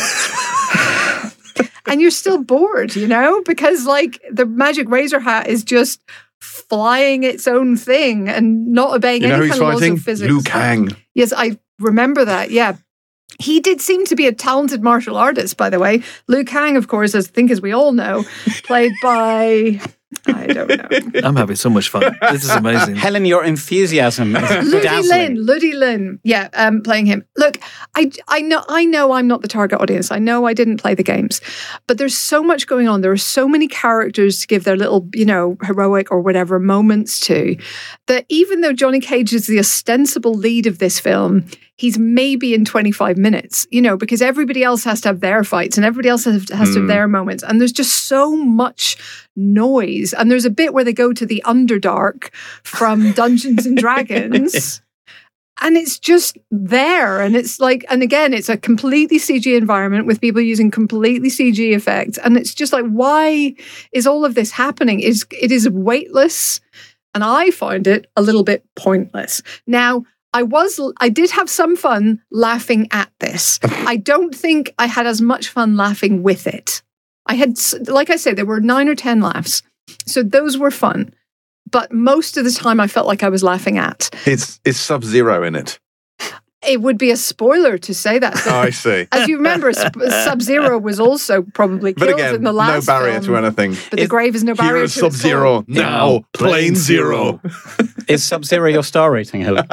and you're still bored, you know, because like the magic razor hat is just flying its own thing and not obeying You know any who's kind of laws fighting? of physics. Liu Kang. Yes, I remember that. Yeah. He did seem to be a talented martial artist, by the way. Liu Kang, of course, as I think as we all know, played by I don't know. I'm having so much fun. This is amazing. Helen, your enthusiasm is Ludi dazzling. Lin, Ludi Lin, yeah, um, playing him. Look, I, I know, I know, I'm not the target audience. I know I didn't play the games, but there's so much going on. There are so many characters to give their little, you know, heroic or whatever moments to. That even though Johnny Cage is the ostensible lead of this film, he's maybe in twenty-five minutes, you know, because everybody else has to have their fights and everybody else has, has to have their moments. And there's just so much noise. And there's a bit where they go to the Underdark from Dungeons and Dragons. And it's just there. And it's like, and again, it's a completely C G environment with people using completely C G effects. And it's just like, why is all of this happening? It's, it is weightless. And I find it a little bit pointless. Now, I was, I did have some fun laughing at this. I don't think I had as much fun laughing with it. I had, like I said, there were nine or ten laughs. So those were fun. But most of the time I felt like I was laughing at. It's it's Sub-Zero in it. It would be a spoiler to say that. Oh, I see. As you remember, Sp- Sub-Zero was also probably But killed again, in the no no barrier to anything. But the grave is no barrier Here to is its fall. Sub-Zero. Now, Plane Zero. Is Sub-Zero your star rating, Helen?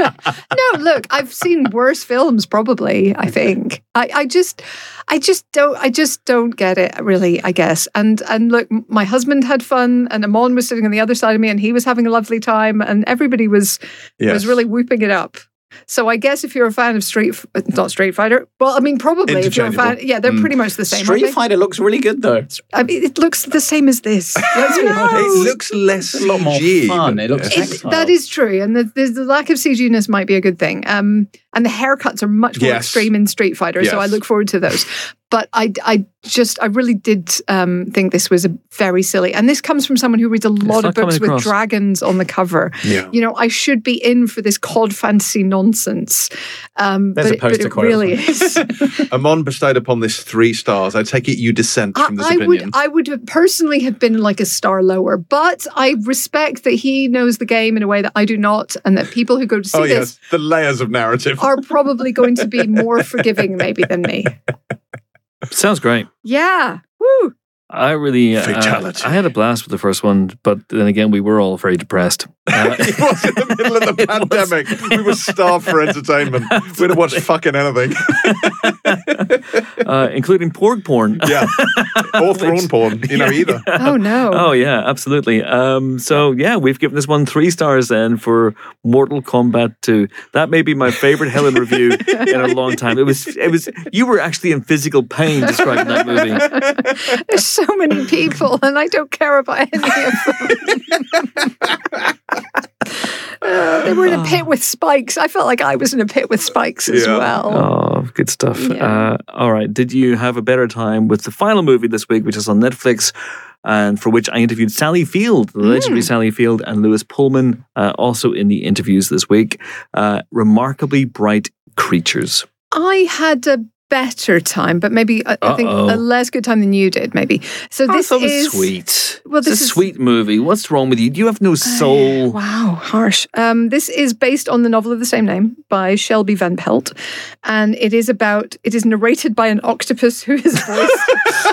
No, look, I've seen worse films. Probably, I think. I, I just, I just don't. I just don't get it. Really, I guess. And and look, my husband had fun, and Amon was sitting on the other side of me, and he was having a lovely time, and everybody was Yes. was really whooping it up. So I guess if you're a fan of Street, not Street Fighter, well, I mean, probably if you're a fan, Interchangeable. yeah, they're Mm. pretty much the same. aren't Street they? Fighter looks really good, though. I mean, it looks the same as this. Let's be honest. It looks less It's a lot more C G, fun. but- It looks Yeah. It, tactile. that is true, and the, the, the lack of C G ness might be a good thing. Um, and the haircuts are much more Yes. extreme in Street Fighter, so I Yes. look forward to those. But I, I just, I really did um, think this was a very silly. And this comes from someone who reads a lot not of books coming with across. dragons on the cover. Yeah. You know, I should be in for this cod fantasy nonsense. Um, There's but, a it, but poster it quote, really isn't is. Amon bestowed upon this three stars. I take it you dissent I, from this I opinion. would, I would personally have been like a star lower, but I respect that he knows the game in a way that I do not, and that people who go to see oh, this yes. The layers of narrative. are probably going to be more forgiving maybe than me. Sounds great. Yeah. Woo. I really, uh, Fatality. I had a blast with the first one, but then again, we were all very depressed. Uh, It was in the middle of the pandemic. We were starved for entertainment. We'd have watched fucking anything. uh, including porg porn. Yeah. Or thrawn porn, you know, either. Oh, no. Oh yeah, absolutely. Um, so yeah, we've given this one three stars then for Mortal Kombat two. That may be my favorite Helen review in a long time. It was, it was. You were actually in physical pain describing that movie. There's so many people, and I don't care about any of them. Uh, they were in a pit with spikes. I felt like I was in a pit with spikes as Yeah. well. Oh, good stuff. Yeah. Uh, all right. Did you have a better time with the final movie this week, which is on Netflix, and for which I interviewed Sally Field, the legendary Sally Field, and Lewis Pullman, uh, also in the interviews this week. Uh, Remarkably Bright Creatures. I had a better time, but maybe I, I think Uh-oh. a less good time than you did. Maybe. So I this thought it was is sweet. Well, It's this a is- sweet movie. What's wrong with you? You have no soul. Wow, harsh. Um, this is based on the novel of the same name by Shelby Van Pelt, and it is about. It is narrated by an octopus who is voiced.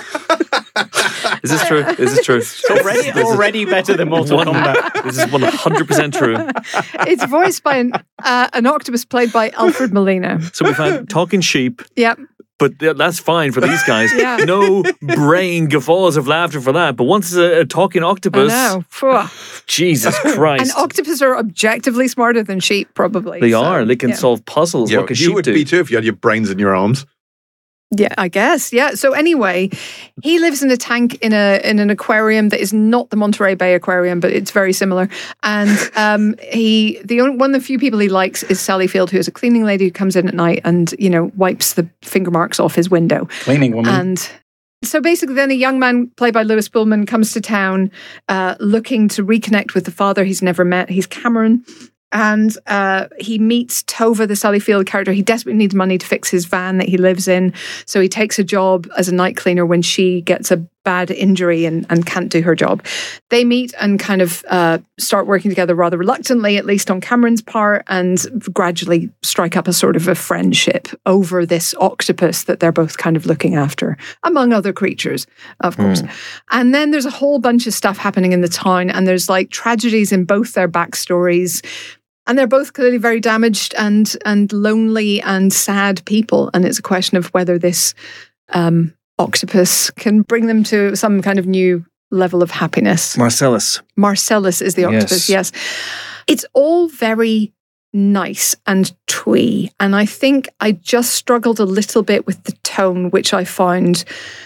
Is this true? Is this true? Already, already better than Mortal One- Kombat. This is one hundred percent true. It's voiced by an uh, an octopus played by Alfred Molina. So we've had talking sheep, Yep. but th- that's fine for these guys. Yeah. No brain guffaws of laughter for that. But once it's a, a talking I octopus, know. Phew. Jesus And Christ. octopus are objectively smarter than sheep, probably. They so, are. They can yeah. solve puzzles. Yeah, what can you sheep would do? be too if you had your brains in your arms. Yeah, I guess. Yeah. So anyway, he lives in a tank in a in an aquarium that is not the Monterey Bay Aquarium, but it's very similar. And um, he the only, one of the few people he likes is Sally Field, who is a cleaning lady who comes in at night and you know wipes the finger marks off his window. Cleaning woman. And so basically, then a young man played by Lewis Pullman comes to town, uh, looking to reconnect with the father he's never met. He's Cameron. And uh, he meets Tova, the Sally Field character. He desperately needs money to fix his van that he lives in. So he takes a job as a night cleaner when she gets a bad injury and, and can't do her job. They meet and kind of uh, start working together rather reluctantly, at least on Cameron's part, and gradually strike up a sort of a friendship over this octopus that they're both kind of looking after, among other creatures, of course. And then there's a whole bunch of stuff happening in the town, and there's like tragedies in both their backstories. And they're both clearly very damaged and and lonely and sad people. And it's a question of whether this um, octopus can bring them to some kind of new level of happiness. Marcellus. Marcellus is the octopus, Yes. yes. It's all very nice and twee. And I think I just struggled a little bit with the tone, which I found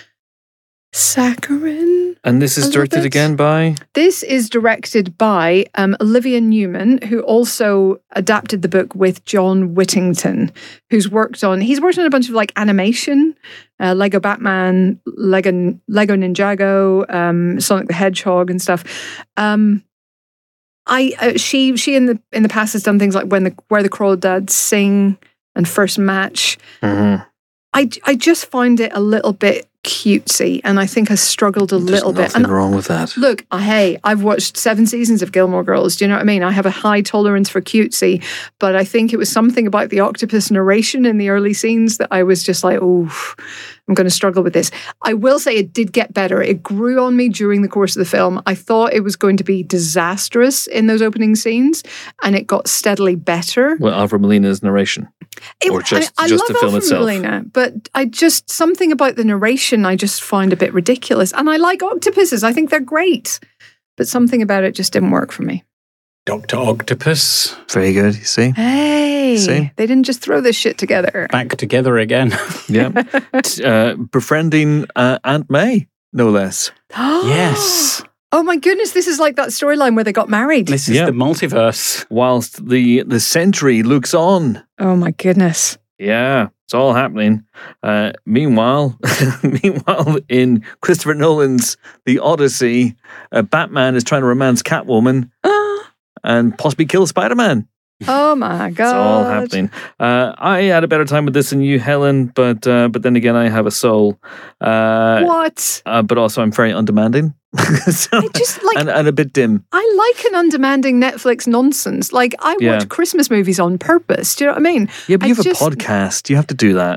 saccharine. And this A is little directed bit. again by. This is directed by um, Olivia Newman, who also adapted the book with John Whittington, who's worked on, he's worked on a bunch of like animation, uh, Lego Batman, Lego, Lego Ninjago, um, Sonic the Hedgehog and stuff. Um, I uh, she she in the in the past has done things like when the Where the Crawdads Sing and First Match. Mhm. I, I just find it a little bit cutesy, and I think I struggled a There's little bit. nothing And wrong with that. look, uh, hey, I've watched seven seasons of Gilmore Girls. Do you know what I mean? I have a high tolerance for cutesy, but I think it was something about the octopus narration in the early scenes that I was just like, oh, I'm going to struggle with this. I will say it did get better. It grew on me during the course of the film. I thought it was going to be disastrous in those opening scenes, and it got steadily better. Well, Alfred Molina's narration. It, Or just- I, I just love the film Alfred itself. Molina, but I just something about the narration I just find a bit ridiculous. And I like octopuses; I think they're great, but something about it just didn't work for me. Doctor Octopus Very good, you see? Hey, See? they didn't just throw this shit together. back together again. Yeah. T- uh, befriending uh, Aunt May, no less. Yes. Oh my goodness, this is like that storyline where they got married. This is Yeah. the multiverse. Whilst the, the Sentry looks on. Oh my goodness. Yeah, it's all happening. Uh, meanwhile, meanwhile, in Christopher Nolan's The Odyssey, uh, Batman is trying to romance Catwoman and possibly kill Spider-Man. Oh my god. It's all happening. Uh, I had a better time with this than you, Helen, but uh, but then again, I have a soul. Uh, What? uh, but also, I'm very undemanding. so, I just like and, and a bit dim. I like an undemanding Netflix nonsense. Like I Yeah. watch Christmas movies on purpose. Do you know what I mean? Yeah, but I you have just- a podcast. You have to do that.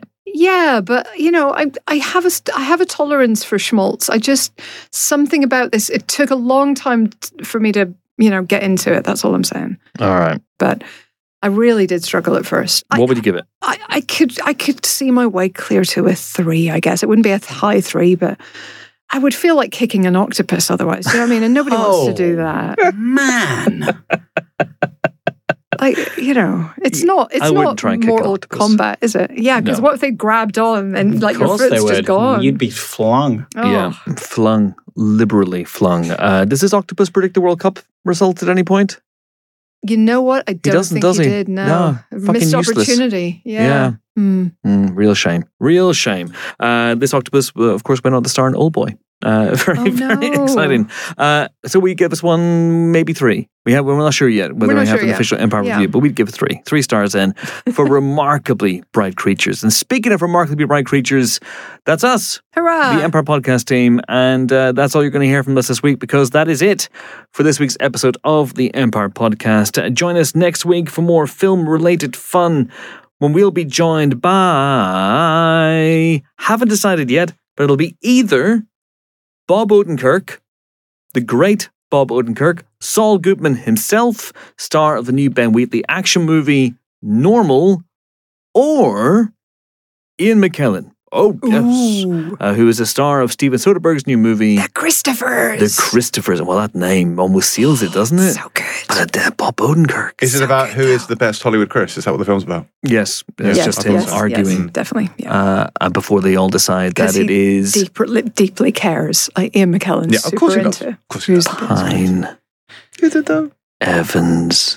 Yeah, but you know, I I have a st- I have a tolerance for schmaltz. I just something about this. It took a long time t- for me to you know get into it. That's all I'm saying. All right. But I really did struggle at first. What I, would you give it? I, I could I could see my way clear to a three. I guess it wouldn't be a high three, but I would feel like kicking an octopus otherwise. You know what I mean? And nobody wants to do that. Man. Like, you know, it's not it's I wouldn't not try and kick an Mortal octopus. Kombat, is it? Yeah, because No. what if they grabbed on and like Of your course foot's they just would. gone? You'd be flung. Oh. Yeah, flung, liberally flung. Uh, does this octopus predict the World Cup result at any point? You know what? I don't doesn't, think does he, he? did. No, No, fucking missed useless. opportunity. Yeah. Yeah. Hmm. Mm, real shame. Real shame. Uh, this octopus, uh, of course, went on to star in Old Boy. Uh, very, Oh, very no. exciting. Uh, so we give this one maybe three. We have, we're not sure yet whether We're not we have sure an yet. official Empire Yeah. review, but we'd give it three. Three stars in for remarkably bright creatures. And speaking of remarkably bright creatures, that's us. Hurrah! The Empire Podcast team, and uh, that's all you're going to hear from us this week because that is it for this week's episode of the Empire Podcast. Uh, join us next week for more film-related fun when we'll be joined by... haven't decided yet, but it'll be either Bob Odenkirk, the great Bob Odenkirk, Saul Goodman himself, star of the new Ben Wheatley action movie Normal, or Ian McKellen. Oh, yes. Ooh. Uh, who is a star of Steven Soderbergh's new movie, The Christophers. The Christophers. Well, that name almost seals it, doesn't it? So good. But uh, Bob Odenkirk. Is it So about good, who is though. the best Hollywood Chris? Is that what the film's about? Yes, it's Yes, just I him thought so. arguing Yes, definitely. Yeah. uh, uh, before they all decide that Because it he is deeply, deeply cares. Like Ian McKellen's Yeah, of super course he does. into. Of course he who's does. the best. Pine Who did that? Evans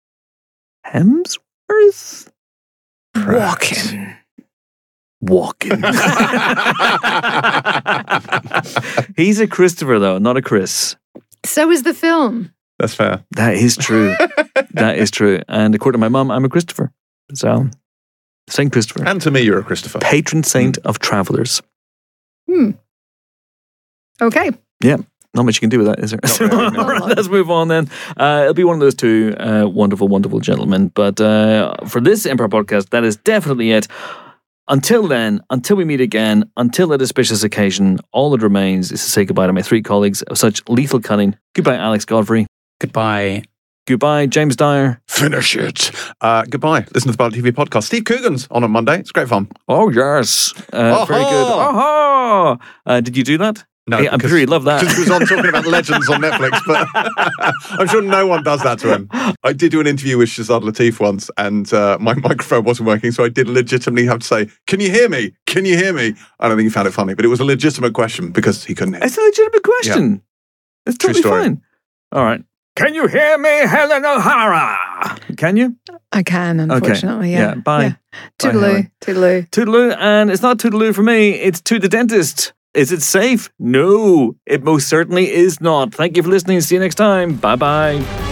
Hemsworth Walking. walking. He's a Christopher though, not a Chris. So is the film. That's fair. That is true. That is true. And according to my mum, I'm a Christopher. So Saint Christopher, And to me, you're a Christopher. patron saint of travelers. Hmm. Okay. Not much you can do with that, is there? Not really, no. All right, let's move on then. Uh, it'll be one of those two uh, wonderful, wonderful gentlemen. But uh, for this Empire Podcast, that is definitely it. Until then, until we meet again, until that auspicious occasion, all that remains is to say goodbye to my three colleagues of such lethal cunning. Goodbye, Alex Godfrey. Goodbye. Goodbye, James Dyer. Finish it. Uh, goodbye. Listen to the Ballot T V podcast. Steve Coogan's on on Monday. It's great fun. Oh, yes. Uh, very good. Aha! Aha! Uh, did you do that? No, Yeah, I'm because- sure he'd love that. Because he was on talking about legends on Netflix, but I'm sure no one does that to him. I did do an interview with Shazad Latif once, and uh, my microphone wasn't working, so I did legitimately have to say, "Can you hear me? Can you hear me?" I don't think he found it funny, but it was a legitimate question because he couldn't hear. It's a legitimate question. It's True totally story. fine. All right. Can you hear me, Helen O'Hara? Can you? I can, unfortunately. Yeah, Yeah. bye. Yeah. Bye, Toodaloo. Helen. Toodaloo. Toodaloo, and it's not Toodaloo for me, it's to the dentist. Is it safe? No, it most certainly is not. Thank you for listening. See you next time. Bye bye.